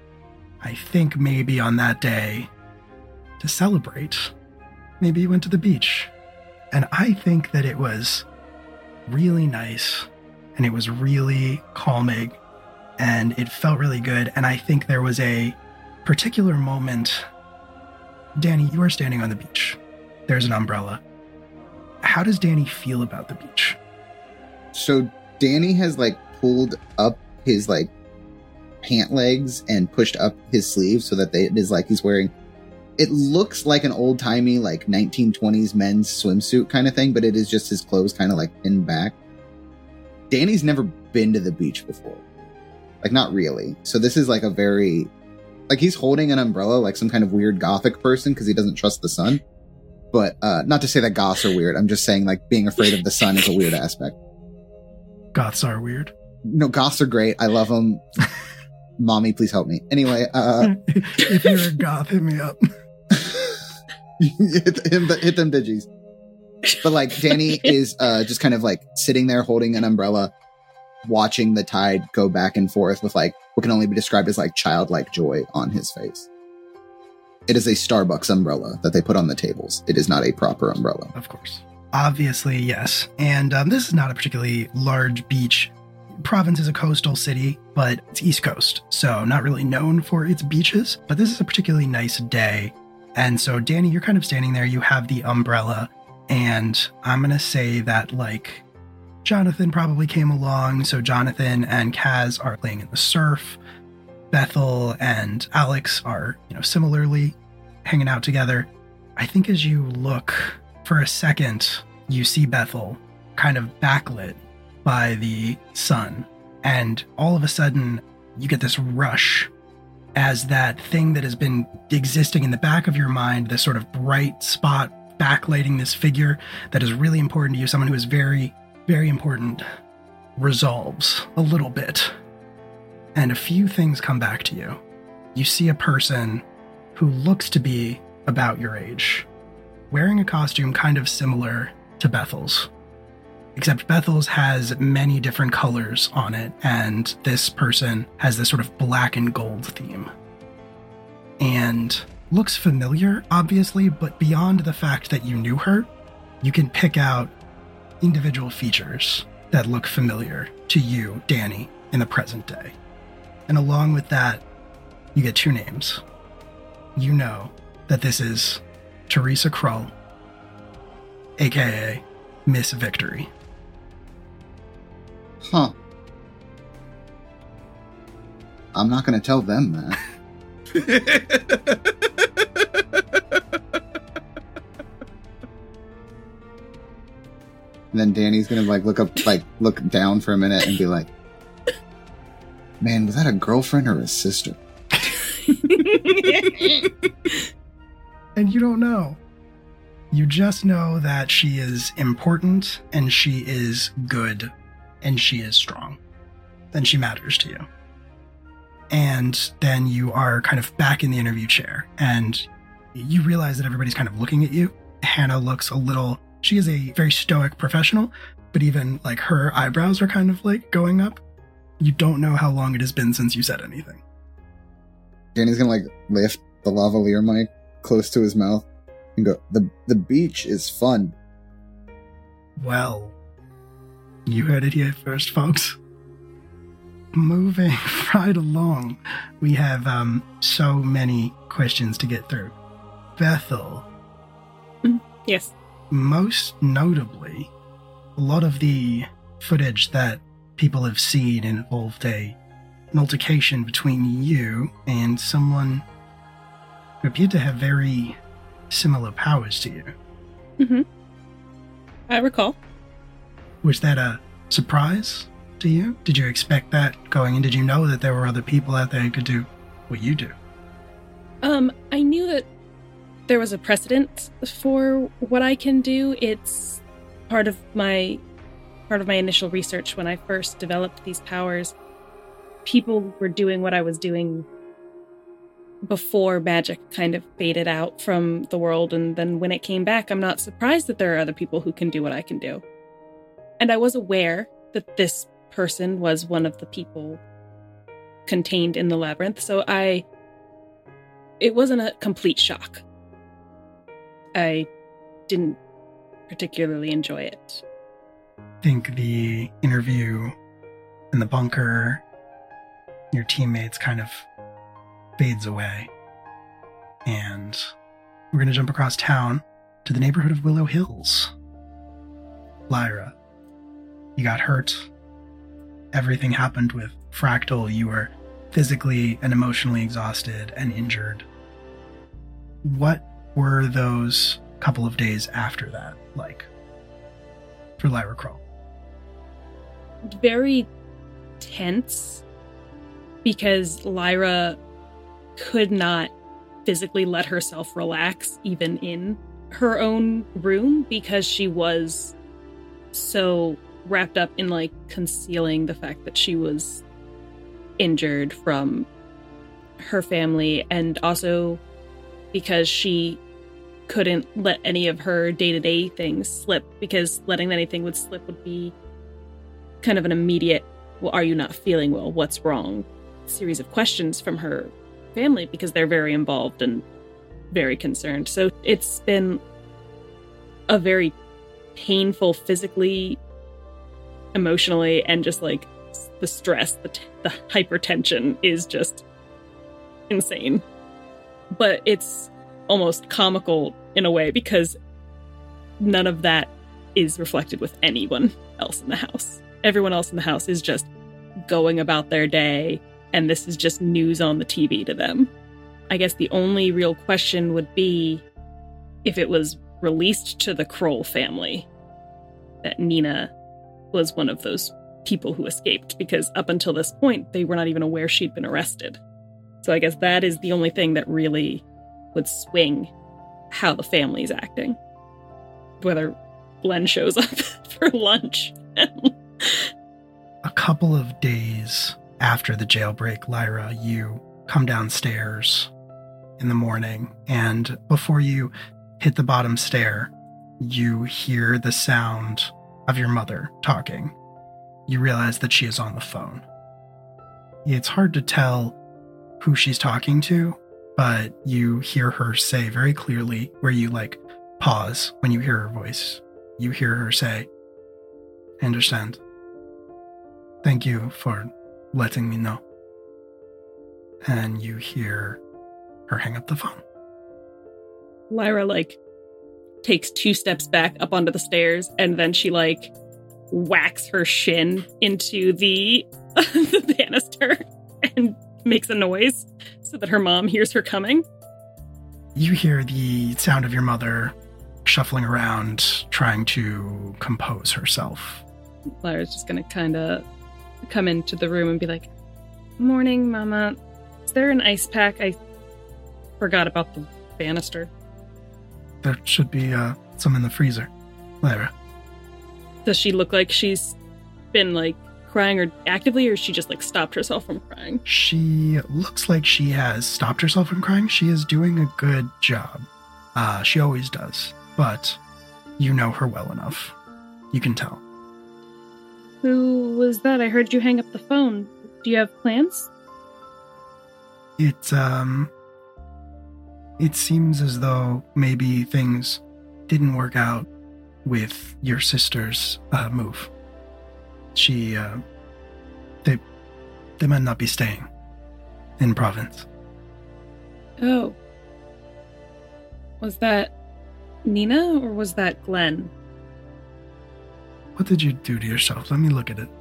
I think maybe on that day, to celebrate, maybe you went to the beach. And I think that it was really nice and it was really calming and it felt really good. And I think there was a particular moment. Danny, you are standing on the beach. There's an umbrella. How does Danny feel about the beach? So Danny has like pulled up his like pant legs and pushed up his sleeves so that it is like he's wearing, it looks like an old timey like 1920s men's swimsuit kind of thing, but it is just his clothes kind of like pinned back. Danny's never been to the beach before. Like, not really. So this is like a very, like, he's holding an umbrella like some kind of weird gothic person because he doesn't trust the sun. But not to say that goths are weird. I'm just saying, like, being afraid of the sun is a weird aspect. Goths are weird. No, goths are great. I love them. Mommy, please help me. Anyway. If you're a goth, hit me up. hit them digis. But, like, Danny is just kind of, like, sitting there holding an umbrella, watching the tide go back and forth with, like, what can only be described as, like, childlike joy on his face. It is a Starbucks umbrella that they put on the tables. It is not a proper umbrella. Of course. Obviously, yes. And this is not a particularly large beach. Province is a coastal city, but it's East Coast, so not really known for its beaches. But this is a particularly nice day. And so, Danny, you're kind of standing there. You have the umbrella. And I'm going to say that, like, Jonathan probably came along. So Jonathan and Kaz are playing in the surf. Bethel and Alex are, similarly hanging out together. I think as you look for a second, you see Bethel kind of backlit by the sun. And all of a sudden, you get this rush as that thing that has been existing in the back of your mind, this sort of bright spot backlighting this figure that is really important to you, someone who is very, very important, resolves a little bit. And a few things come back to you. You see a person who looks to be about your age, wearing a costume kind of similar to Bethel's. Except Bethel's has many different colors on it, and this person has this sort of black and gold theme. And looks familiar, obviously, but beyond the fact that you knew her, you can pick out individual features that look familiar to you, Danny, in the present day. And along with that, you get two names. You know that this is Teresa Krull, aka Miss Victory. Huh. I'm not going to tell them that. And then Danny's going to look down for a minute and be like, man, was that a girlfriend or a sister? And you don't know. You just know that she is important and she is good and she is strong and she matters to you. And then you are kind of back in the interview chair and you realize that everybody's kind of looking at you. Hannah looks a little She is a very stoic professional, but even like her eyebrows are kind of like going up. You don't know how long it has been since you said anything. Danny's gonna like lift the lavalier mic close to his mouth and go, the beach is fun. Well, you heard it here first, folks. Moving right along, we have so many questions to get through. Bethel. Yes. Most notably, a lot of the footage that people have seen involved an altercation between you and someone who appeared to have very similar powers to you. Mm-hmm. I recall. Was that a surprise to you? Did you expect that going in? Did you know that there were other people out there who could do what you do? I knew that there was a precedent for what I can do. It's part of my initial research when I first developed these powers. People were doing what I was doing before magic kind of faded out from the world, and then when it came back, I'm not surprised that there are other people who can do what I can do. And I was aware that this person was one of the people contained in the labyrinth, so it wasn't a complete shock. I didn't particularly enjoy it. I think the interview in the bunker, your teammates kind of fades away. And we're going to jump across town to the neighborhood of Willow Hills. Lyra, you got hurt. Everything happened with Fractal. You were physically and emotionally exhausted and injured. What were those couple of days after that like for Lyra Kroll? Very tense, because Lyra could not physically let herself relax even in her own room, because she was so wrapped up in like concealing the fact that she was injured from her family, and also because she couldn't let any of her day-to-day things slip, because letting anything would slip would be kind of an immediate, well, are you not feeling well? What's wrong? Series of questions from her family, because they're very involved and very concerned. So it's been a very painful physically, emotionally, and just like the stress, the hypertension is just insane. But it's almost comical in a way, because none of that is reflected with anyone else in the house. Everyone else in the house is just going about their day, and this is just news on the TV to them. I guess the only real question would be if it was released to the Kroll family that Nina was one of those people who escaped, because up until this point, they were not even aware she'd been arrested. So I guess that is the only thing that really would swing how the family's acting. Whether Glenn shows up for lunch. A couple of days after the jailbreak, Lyra, you come downstairs in the morning, and before you hit the bottom stair, you hear the sound of your mother talking. You realize that she is on the phone. It's hard to tell who she's talking to, but you hear her say very clearly, where you like pause when you hear her voice. You hear her say, "I understand. Thank you for letting me know." And you hear her hang up the phone. Lyra takes 2 steps back up onto the stairs, and then she whacks her shin into the the banister and makes a noise so that her mom hears her coming. You hear the sound of your mother shuffling around, trying to compose herself. Lyra's just gonna kind of come into the room and be like, "Morning, Mama. Is there an ice pack? I forgot about the banister." There should be some in the freezer, Lyra. Does she look like she's been crying or actively, or she just stopped herself from crying? She looks like she has stopped herself from crying. She is doing a good job. She always does. But you know her well enough. You can tell. Who was that? I heard you hang up the phone. Do you have plans? It seems as though maybe things didn't work out with your sister's move. They might not be staying in Province. Oh. Was that Nina or was that Glenn? What did you do to yourself? Let me look at it.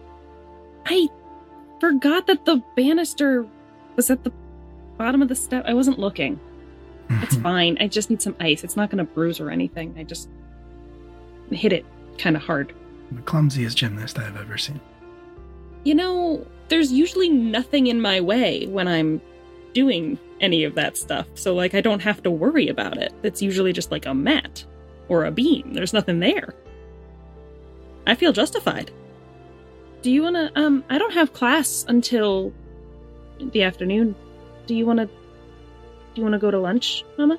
I forgot that the banister was at the bottom of the step. I wasn't looking. It's fine. I just need some ice. It's not going to bruise or anything. I just hit it kind of hard. The clumsiest gymnast I've ever seen. You know, there's usually nothing in my way when I'm doing any of that stuff. So, I don't have to worry about it. It's usually just like a mat or a beam. There's nothing there. I feel justified. Do you want to, I don't have class until the afternoon. Do you want to go to lunch, Mama?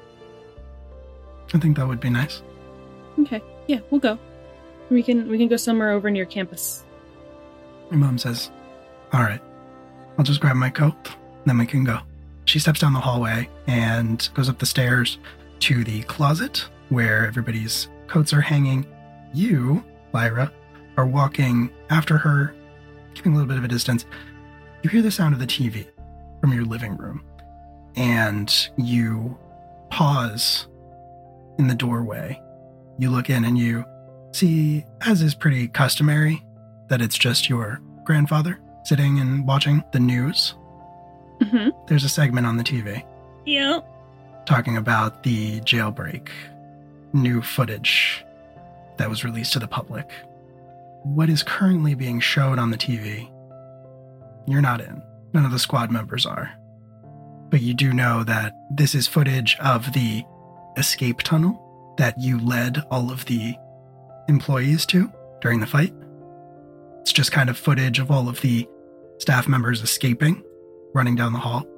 I think that would be nice. Okay. Yeah, we'll go. We can go somewhere over near campus. Your mom says, all right, I'll just grab my coat, then we can go. She steps down the hallway and goes up the stairs to the closet where everybody's coats are hanging. You, Lyra, are walking after her, keeping a little bit of a distance. You hear the sound of the TV from your living room, and you pause in the doorway. You look in and you see, as is pretty customary, that it's just your grandfather sitting and watching the news. Mm-hmm. There's a segment on the TV. Yeah. Talking about the jailbreak, new footage that was released to the public. What is currently being showed on the TV, you're not in. None of the squad members are. But you do know that this is footage of the escape tunnel that you led all of the employees to during the fight. It's just kind of footage of all of the staff members escaping, running down the hall.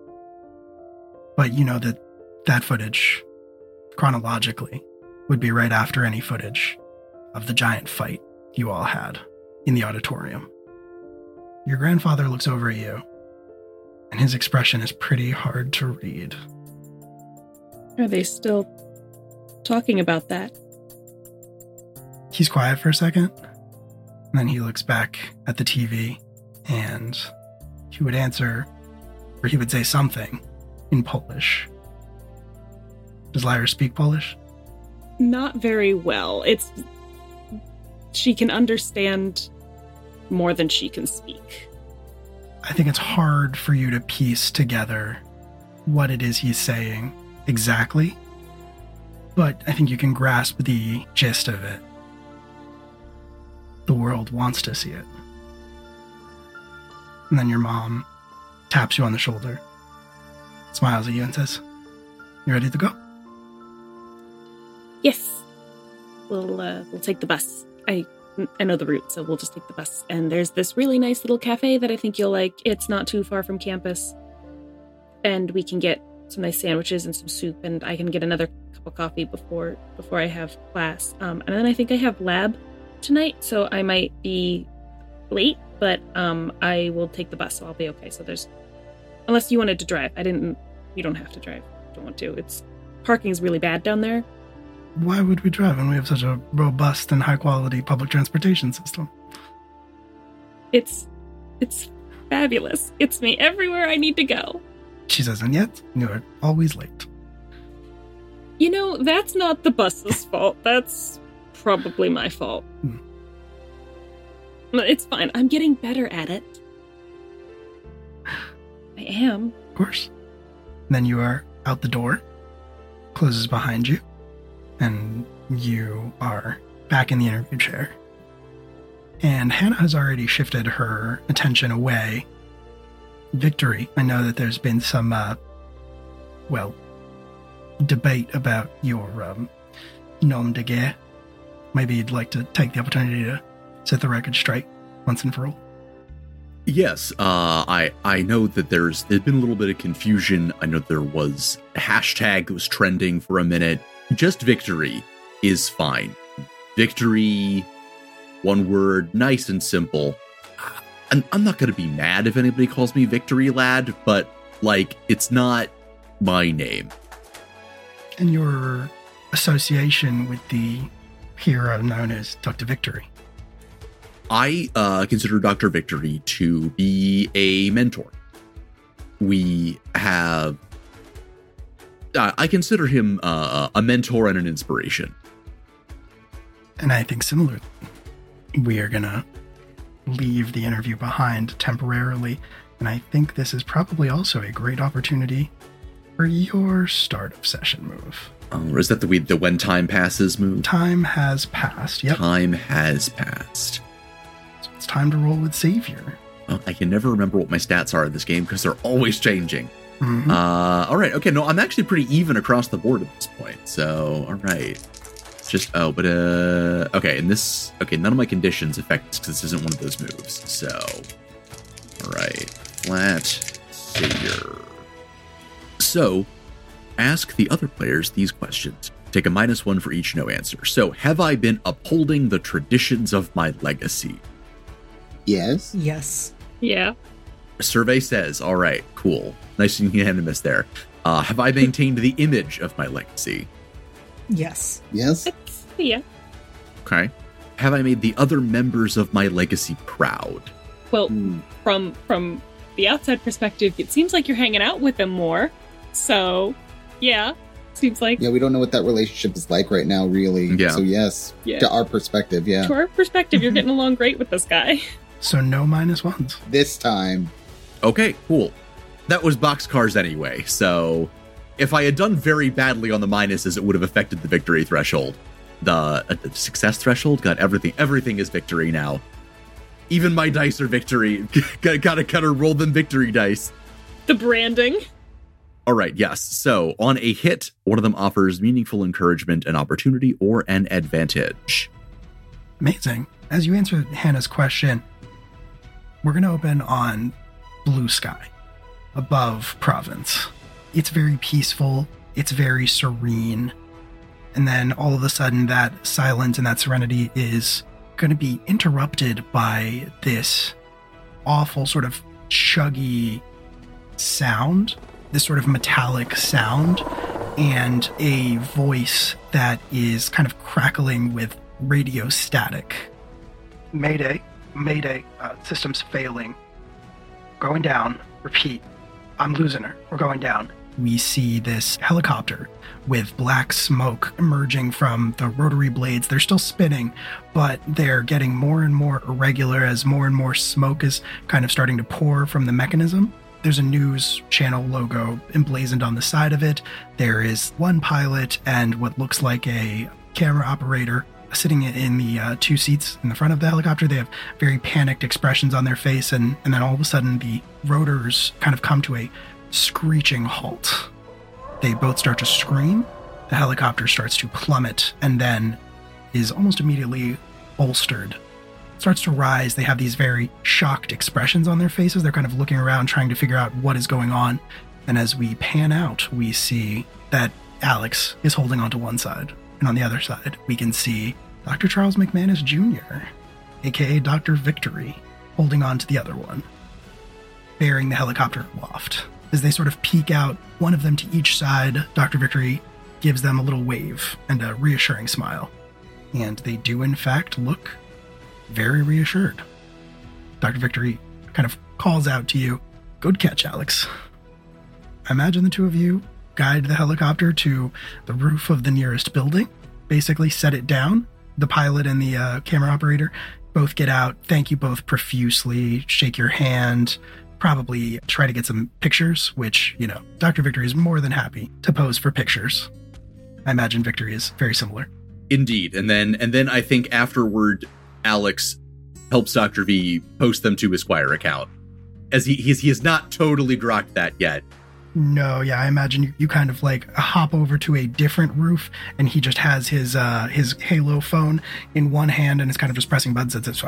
But you know that that footage, chronologically, would be right after any footage of the giant fight you all had in the auditorium. Your grandfather looks over at you, and his expression is pretty hard to read. Are they still talking about that? He's quiet for a second, and then he looks back at the TV, and he would answer, or he would say something in Polish. Does Lyra speak Polish? Not very well. She can understand more than she can speak. I think it's hard for you to piece together what it is he's saying exactly, but I think you can grasp the gist of it. The world wants to see it. And then your mom taps you on the shoulder, smiles at you and says, "You ready to go?" Yes. We'll take the bus. I know the route, so we'll just take the bus. And there's this really nice little cafe that I think you'll like. It's not too far from campus. And we can get some nice sandwiches and some soup, and I can get another cup of coffee before I have class. And then I think I have lab tonight, so I might be late, but I will take the bus, so I'll be okay. So unless you wanted to drive. You don't have to drive. Don't want to. Parking's really bad down there. Why would we drive when we have such a robust and high-quality public transportation system? It's fabulous. Gets me everywhere I need to go. She says, and yet, you're always late. You know, that's not the bus's fault. That's probably my fault. It's fine. I'm getting better at it. I am. Of course. Then you are out the door, closes behind you, and you are back in the interview chair. And Hannah has already shifted her attention away. Victory, I know that there's been some, debate about your nom de guerre. Maybe you'd like to take the opportunity to set the record straight once and for all. Yes, I know that there's been a little bit of confusion. I know there was a hashtag that was trending for a minute. Just Victory is fine. Victory, one word, nice and simple. I'm not going to be mad if anybody calls me Victory Lad, but, like, it's not my name. And your association with the hero known as Dr. Victory. I consider Dr. Victory to be a mentor. We have... I consider him a mentor and an inspiration. And I think similarly, we are going to leave the interview behind temporarily. And I think this is probably also a great opportunity for your start of session move. Or is that the when time passes move? Time has passed. Yep. Time has passed. So it's time to roll with Savior. Well, I can never remember what my stats are in this game because they're always changing. Mm-hmm. All right. Okay. No, I'm actually pretty even across the board at this point. So, all right. Okay. And this, okay. None of my conditions affect this because this isn't one of those moves. So, all right. Flat Savior. So, ask the other players these questions. Take a -1 for each no answer. So, have I been upholding the traditions of my legacy? Yes. Yes. Yeah. Survey says, all right, cool. Nice and unanimous there. Have I maintained the image of my legacy? Yes. Yes. Yeah. Okay. Have I made the other members of my legacy proud? Well, from the outside perspective, it seems like you're hanging out with them more. So, yeah. Seems like... Yeah, we don't know what that relationship is like right now, really. Yeah. So, yes. Yeah. To our perspective, yeah. To our perspective, you're getting along great with this guy. So no -1s. This time. Okay, cool. That was boxcars anyway, so if I had done very badly on the minuses, it would have affected the victory threshold. The success threshold? God, everything is victory now. Even my dice are victory. Gotta roll them victory dice. The branding. All right, yes. So on a hit, one of them offers meaningful encouragement, an opportunity, or an advantage. Amazing. As you answer Hannah's question, we're going to open on blue sky above Province. It's very peaceful. It's very serene. And then all of a sudden that silence and that serenity is going to be interrupted by this awful sort of chuggy sound, this sort of metallic sound, and a voice that is kind of crackling with radio static. Mayday, Mayday, system's failing. Going down. Repeat. I'm losing her. We're going down. We see this helicopter with black smoke emerging from the rotary blades. They're still spinning, but they're getting more and more irregular as more and more smoke is kind of starting to pour from the mechanism. There's a news channel logo emblazoned on the side of it. There is one pilot and what looks like a camera operator sitting in the two seats in the front of the helicopter. They have very panicked expressions on their face, and then all of a sudden the rotors kind of come to a screeching halt. They both start to scream. The helicopter starts to plummet and then is almost immediately bolstered. Starts to rise. They have these very shocked expressions on their faces. They're kind of looking around trying to figure out what is going on. And as we pan out, we see that Alex is holding onto one side. And on the other side, we can see Dr. Charles McManus Jr., aka Dr. Victory, holding on to the other one, bearing the helicopter aloft. As they sort of peek out, one of them to each side, Dr. Victory gives them a little wave and a reassuring smile. And they do, in fact, look very reassured. Dr. Victory kind of calls out to you, "Good catch, Alex." I imagine the two of you guide the helicopter to the roof of the nearest building, basically set it down. The pilot and the camera operator both get out, thank you both profusely, shake your hand, probably try to get some pictures, which, you know, Dr. Victory is more than happy to pose for pictures. I imagine Victory is very similar. Indeed. And then I think afterward, Alex helps Dr. V post them to his Squire account, as he has not totally grokked that yet. No, yeah, I imagine you kind of like hop over to a different roof, and he just has his Halo phone in one hand and is kind of just pressing buttons. It's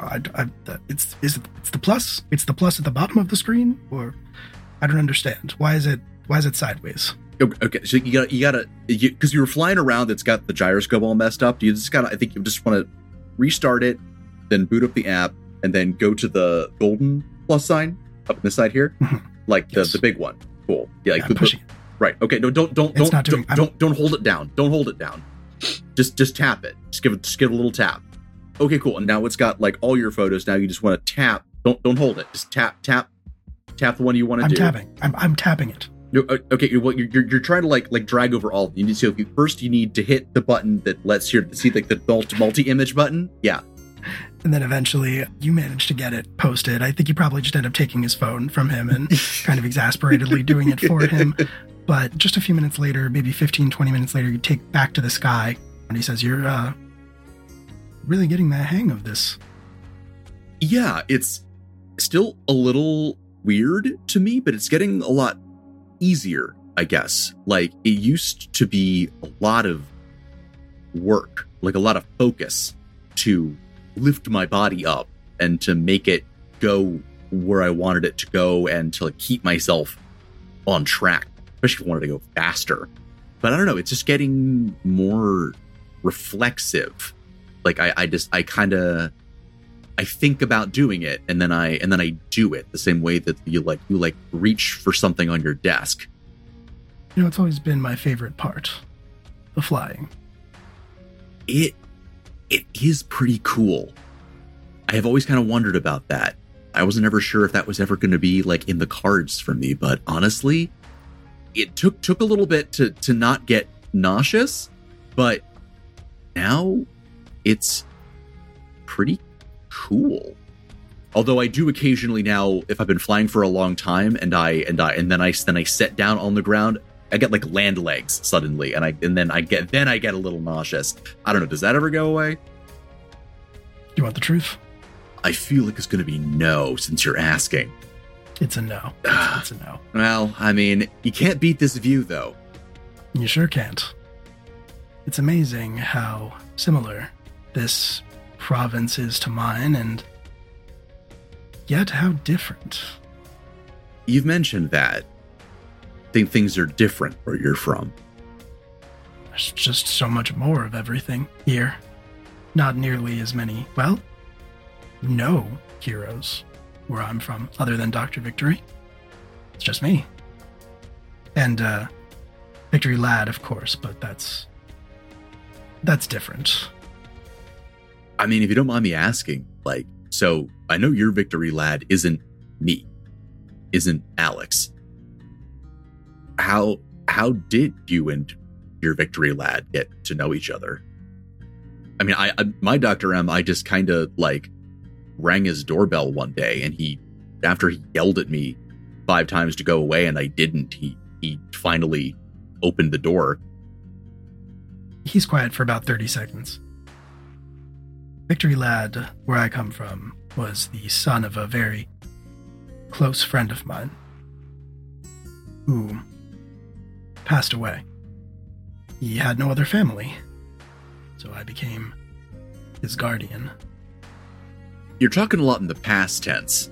the plus. It's the plus at the bottom of the screen, or I don't understand. Why is it sideways? Okay, so you gotta, because you were flying around, it's got the gyroscope all messed up. I think you just want to restart it, then boot up the app, and then go to the golden plus sign up on this side here, like the big one. Cool. Yeah, like I'm pushing it. Right. Okay. No, don't hold it down. Don't hold it down. Just tap it. Just give it a little tap. Okay, cool. And now it's got like all your photos. Now you just want to tap. Don't hold it. Just tap the one you want to do. I'm tapping it. No, okay, well, you're trying to like drag over all. You need to. First, you need to hit the button that lets you see like the multi-image button. Yeah, and then eventually you manage to get it posted. I think you probably just end up taking his phone from him and kind of exasperatedly doing it for him. But just a few minutes later, maybe 15, 20 minutes later, you take back to the sky, and he says, "You're really getting the hang of this." Yeah, it's still a little weird to me, but it's getting a lot easier, I guess. Like, it used to be a lot of work, like a lot of focus to lift my body up and to make it go where I wanted it to go and to like keep myself on track, especially if I wanted to go faster. But I don't know, it's just getting more reflexive. Like I think about doing it and then I do it the same way that you reach for something on your desk. You know, it's always been my favorite part, the flying. It is pretty cool. I have always kind of wondered about that. I wasn't ever sure if that was ever going to be like in the cards for me, but honestly, it took a little bit to not get nauseous, but now it's pretty cool. Although I do occasionally now, if I've been flying for a long time and then I sit down on the ground, I get like land legs suddenly, and then I get a little nauseous. I don't know. Does that ever go away? You want the truth? I feel like it's going to be no, since you're asking. It's a no. It's a no. Well, I mean, you can't beat this view, though. You sure can't. It's amazing how similar this province is to mine, and yet how different. You've mentioned that. I think things are different where you're from. There's just so much more of everything here. Not nearly as many, well, no heroes where I'm from, other than Dr. Victory. It's just me. And, Victory Lad, of course, but that's different. I mean, if you don't mind me asking, like, so I know your Victory Lad isn't me, isn't Alex. How did you and your Victory Lad get to know each other? I mean, my Dr. M, I just kind of like rang his doorbell one day, and after he yelled at me 5 times to go away and I didn't, he finally opened the door. He's quiet for about 30 seconds. Victory Lad, where I come from, was the son of a very close friend of mine who passed away. He had no other family, so I became his guardian. You're talking a lot in the past tense.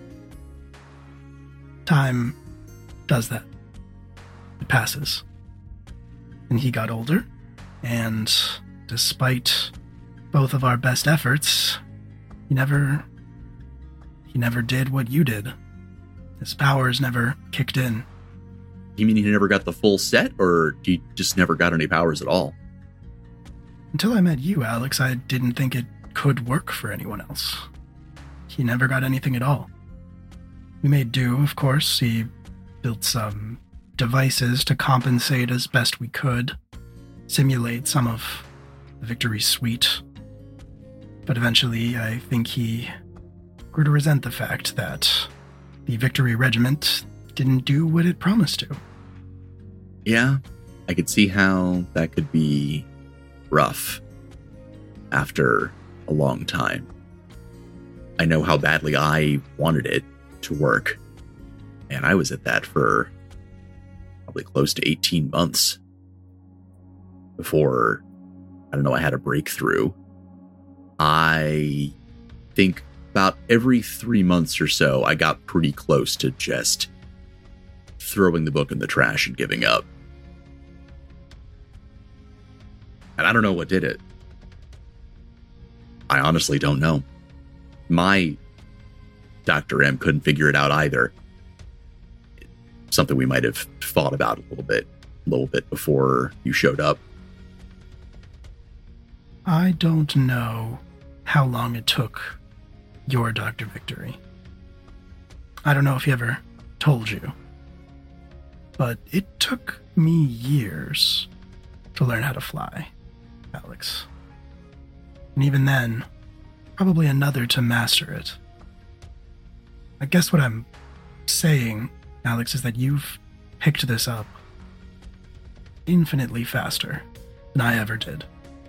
Time does that. It passes. And he got older, and despite both of our best efforts, he never did what you did. His powers never kicked in. You mean he never got the full set, or he just never got any powers at all? Until I met you, Alex, I didn't think it could work for anyone else. He never got anything at all. We made do, of course. He built some devices to compensate as best we could, simulate some of the Victory Suite. But eventually, I think he grew to resent the fact that the Victory Regiment didn't do what it promised to. Yeah, I could see how that could be rough after a long time. I know how badly I wanted it to work, and I was at that for probably close to 18 months before, I don't know, I had a breakthrough. I think about every 3 months or so, I got pretty close to just throwing the book in the trash and giving up. I don't know what did it. I honestly don't know. My Dr. M couldn't figure it out either. Something we might have thought about a little bit before you showed up. I don't know how long it took your Dr. Victory. I don't know if he ever told you, but it took me years to learn how to fly, Alex. And even then, probably another to master it. I guess what I'm saying, Alex, is that you've picked this up infinitely faster than I ever did.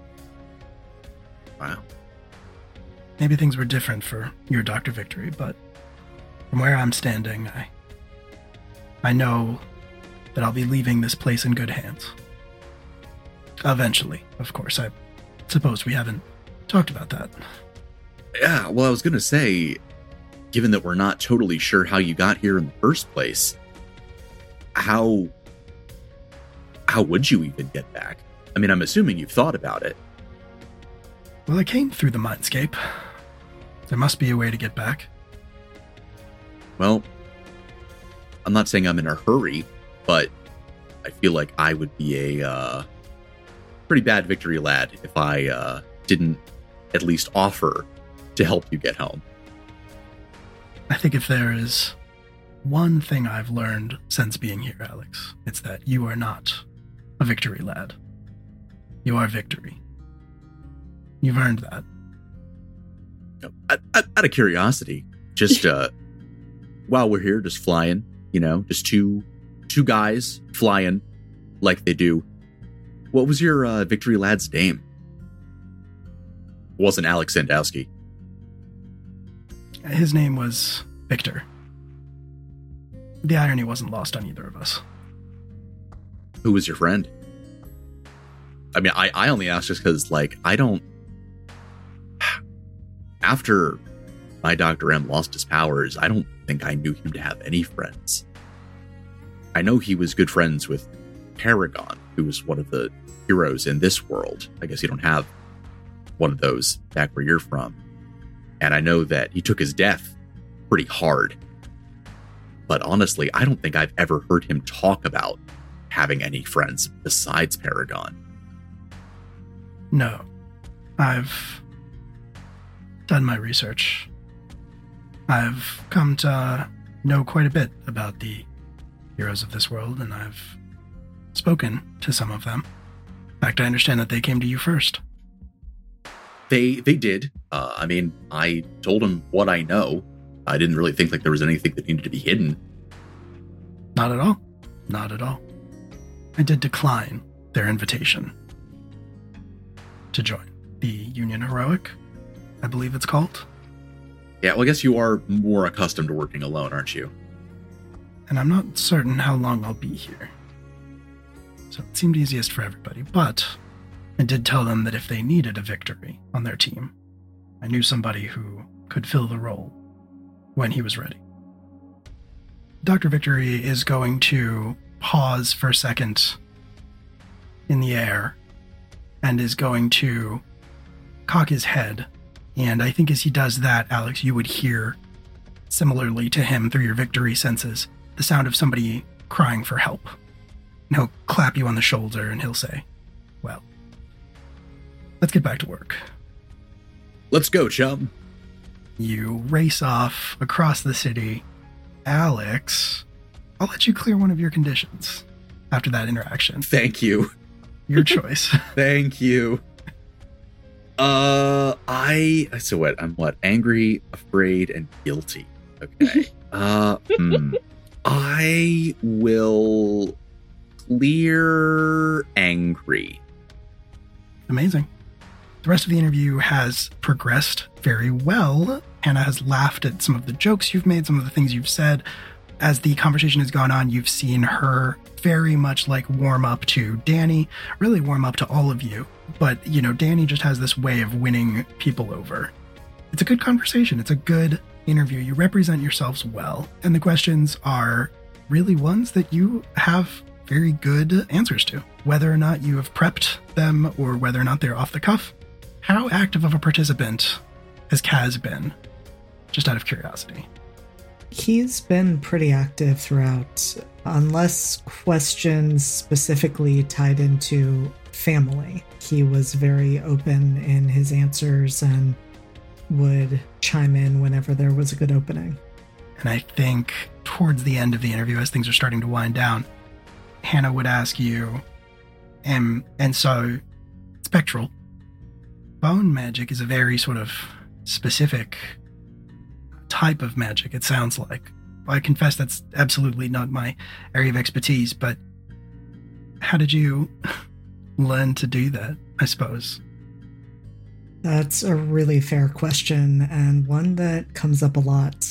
Wow. Maybe things were different for your Dr. Victory, but from where I'm standing, I know that I'll be leaving this place in good hands. Eventually, of course. I suppose we haven't talked about that. Yeah, well, I was going to say, given that we're not totally sure how you got here in the first place, how would you even get back? I mean, I'm assuming you've thought about it. Well, I came through the mindscape. There must be a way to get back. Well, I'm not saying I'm in a hurry, but I feel like I would be a pretty bad victory lad if I didn't at least offer to help you get home. I think if there is one thing I've learned since being here, Alex, it's that you are not a victory lad. You are victory. You've earned that. Out of curiosity, just while we're here, just flying, just two guys flying like they do. What was your victory lad's name? It wasn't Alex Sandowski. His name was Victor. The irony wasn't lost on either of us. Who was your friend? I mean, I only asked just because, I don't... After my Dr. M lost his powers, I don't think I knew him to have any friends. I know he was good friends with Paragon, who was one of the heroes in this world. I guess you don't have one of those back where you're from. And I know that he took his death pretty hard. But honestly, I don't think I've ever heard him talk about having any friends besides Paragon. No. I've done my research. I've come to know quite a bit about the heroes of this world, and I've spoken to some of them. In fact, I understand that they came to you first. They did. I mean, I told them what I know. I didn't really think there was anything that needed to be hidden. Not at all. Not at all. I did decline their invitation to join the Union Heroic, I believe it's called. Yeah, well, I guess you are more accustomed to working alone, aren't you? And I'm not certain how long I'll be here. So it seemed easiest for everybody, but I did tell them that if they needed a victory on their team, I knew somebody who could fill the role when he was ready. Dr. Victory is going to pause for a second in the air and is going to cock his head. And I think as he does that, Alex, you would hear, similarly to him through your victory senses, the sound of somebody crying for help. And he'll clap you on the shoulder and he'll say, well, let's get back to work. Let's go, chum. You race off across the city. Alex, I'll let you clear one of your conditions after that interaction. Thank you. Your choice. Thank you. So what? I'm angry, afraid, and guilty. Okay. I will clear angry. Amazing. The rest of the interview has progressed very well. Hannah has laughed at some of the jokes you've made, some of the things you've said. As the conversation has gone on, you've seen her very much warm up to Danny, really warm up to all of you. But, Danny just has this way of winning people over. It's a good conversation. It's a good interview. You represent yourselves well. And the questions are really ones that you have very good answers to. Whether or not you have prepped them or whether or not they're off the cuff, how active of a participant has Kaz been? Just out of curiosity. He's been pretty active throughout, unless questions specifically tied into family. He was very open in his answers and would chime in whenever there was a good opening. And I think towards the end of the interview, as things are starting to wind down, Hannah would ask you, and so spectral, bone magic is a very sort of specific type of magic, it sounds like. Well, I confess that's absolutely not my area of expertise, but how did you learn to do that, I suppose? That's a really fair question, and one that comes up a lot.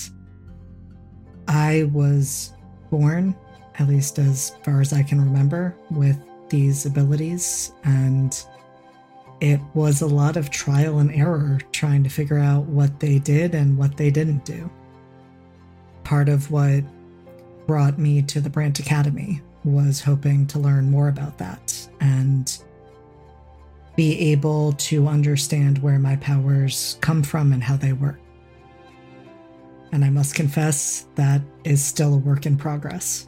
I was born, at least as far as I can remember, with these abilities, and it was a lot of trial and error trying to figure out what they did and what they didn't do. Part of what brought me to the Brant Academy was hoping to learn more about that and be able to understand where my powers come from and how they work. And I must confess, that is still a work in progress.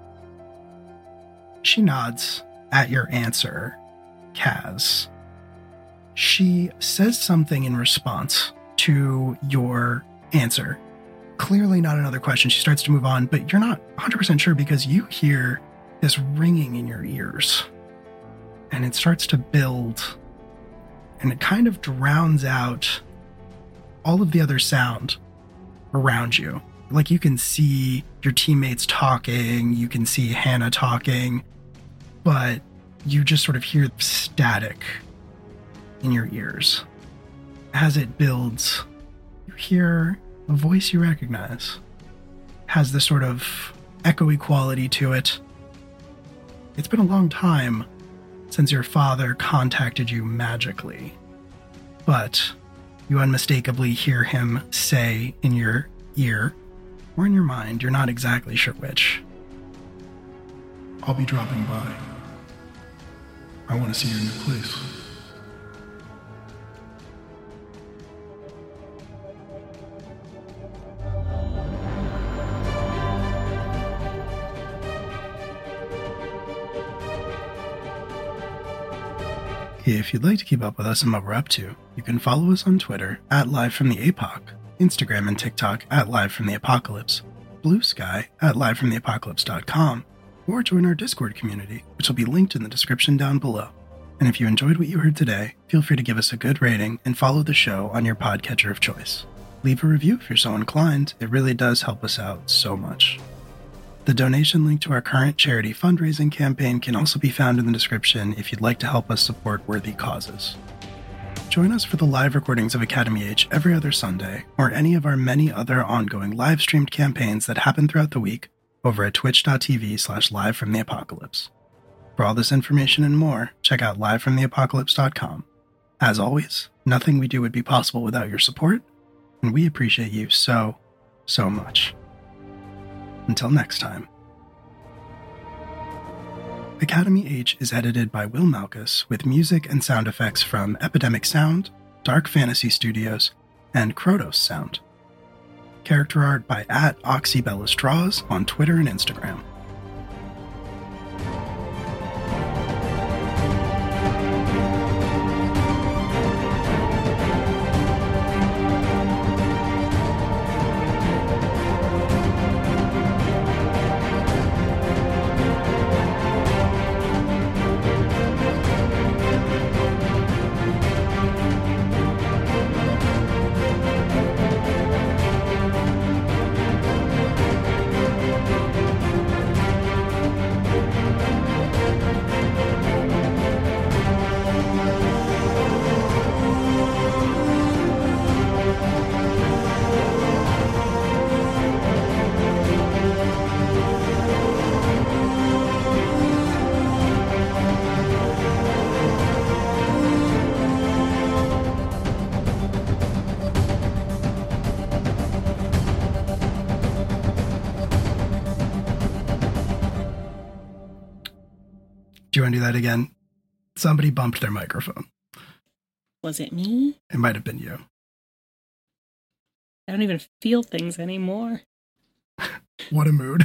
She nods at your answer, Kaz. She says something in response to your answer. Clearly not another question. She starts to move on, but you're not 100% sure because you hear this ringing in your ears. And it starts to build, and it kind of drowns out all of the other sound around you. Like you can see your teammates talking, you can see Hannah talking, but you just sort of hear static in your ears. As it builds, you hear a voice you recognize. Has this sort of echoey quality to it. It's been a long time since your father contacted you magically, but you unmistakably hear him say in your ear, or in your mind, you're not exactly sure which, I'll be dropping by. I want to see your new place. If you'd like to keep up with us and what we're up to, you can follow us on Twitter at LiveFromTheApoc, Instagram and TikTok at LiveFromTheApocalypse, Blue Sky at LiveFromTheApocalypse.com, or join our Discord community, which will be linked in the description down below. And if you enjoyed what you heard today, feel free to give us a good rating and follow the show on your podcatcher of choice. Leave a review if you're so inclined, it really does help us out so much. The donation link to our current charity fundraising campaign can also be found in the description if you'd like to help us support worthy causes. Join us for the live recordings of Academy H every other Sunday, or any of our many other ongoing live-streamed campaigns that happen throughout the week over at twitch.tv/livefromtheapocalypse. For all this information and more, check out livefromtheapocalypse.com. As always, nothing we do would be possible without your support, and we appreciate you so, so much. Until next time. Academy H is edited by Will Malkus with music and sound effects from Epidemic Sound, Dark Fantasy Studios, and Krotos Sound. Character art by @OxyBellaStraws on Twitter and Instagram. and do that again. Somebody bumped their microphone. Was it me? It might have been you. I don't even feel things anymore. What a mood.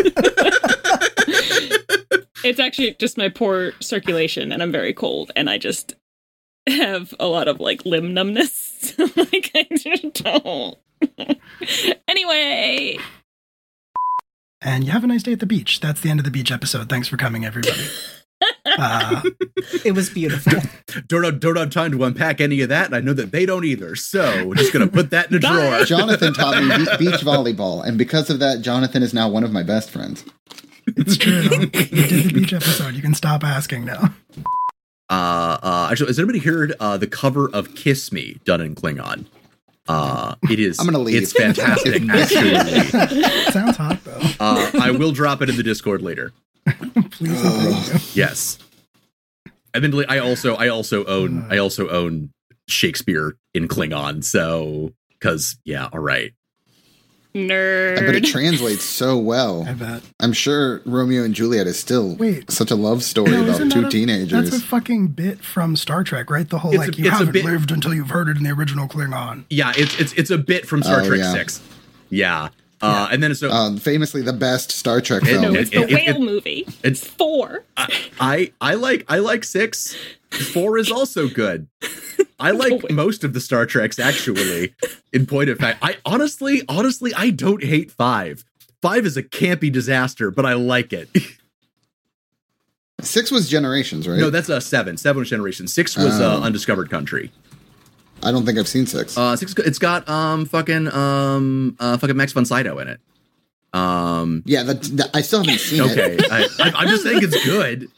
It's actually just my poor circulation, and I'm very cold, and I just have a lot of, like, limb numbness. Like, I just don't. Anyway. And you have a nice day at the beach. That's the end of the beach episode. Thanks for coming, everybody. It was beautiful. Don't have time to unpack any of that, and I know that they don't either. So we're just going to put that in a drawer. Jonathan taught me beach volleyball, and because of that, Jonathan is now one of my best friends. It's true. You did the beach episode. You can stop asking now. Actually, has anybody heard the cover of "Kiss Me" done in Klingon? It is. I'm gonna leave. It's fantastic. Actually, Sounds hot though. I will drop it in the Discord later. Please and thank you. Yes. And then I also own Shakespeare in Klingon. So, because all right. Nerd. I bet it translates so well. I bet. I'm sure Romeo and Juliet is still such a love story No, about isn't two that teenagers. That's a fucking bit from Star Trek, right? The whole It's you haven't bit- lived until you've heard it in the original Klingon. Yeah, it's a bit from Star Trek yeah. 6. Yeah. And then so famously the best Star Trek film. No, it's the whale movie. It's 4. I like 6. 4 is also good. I like most of the Star Treks, actually. In point of fact, I honestly, I don't hate 5. 5 is a campy disaster, but I like it. 6 was Generations, right? No, that's 7. 7 was Generation. 6 was Undiscovered Country. I don't think I've seen 6. 6, it's got fucking Max von Sydow in it. Yeah, I still haven't seen it. Okay, I'm just saying it's good.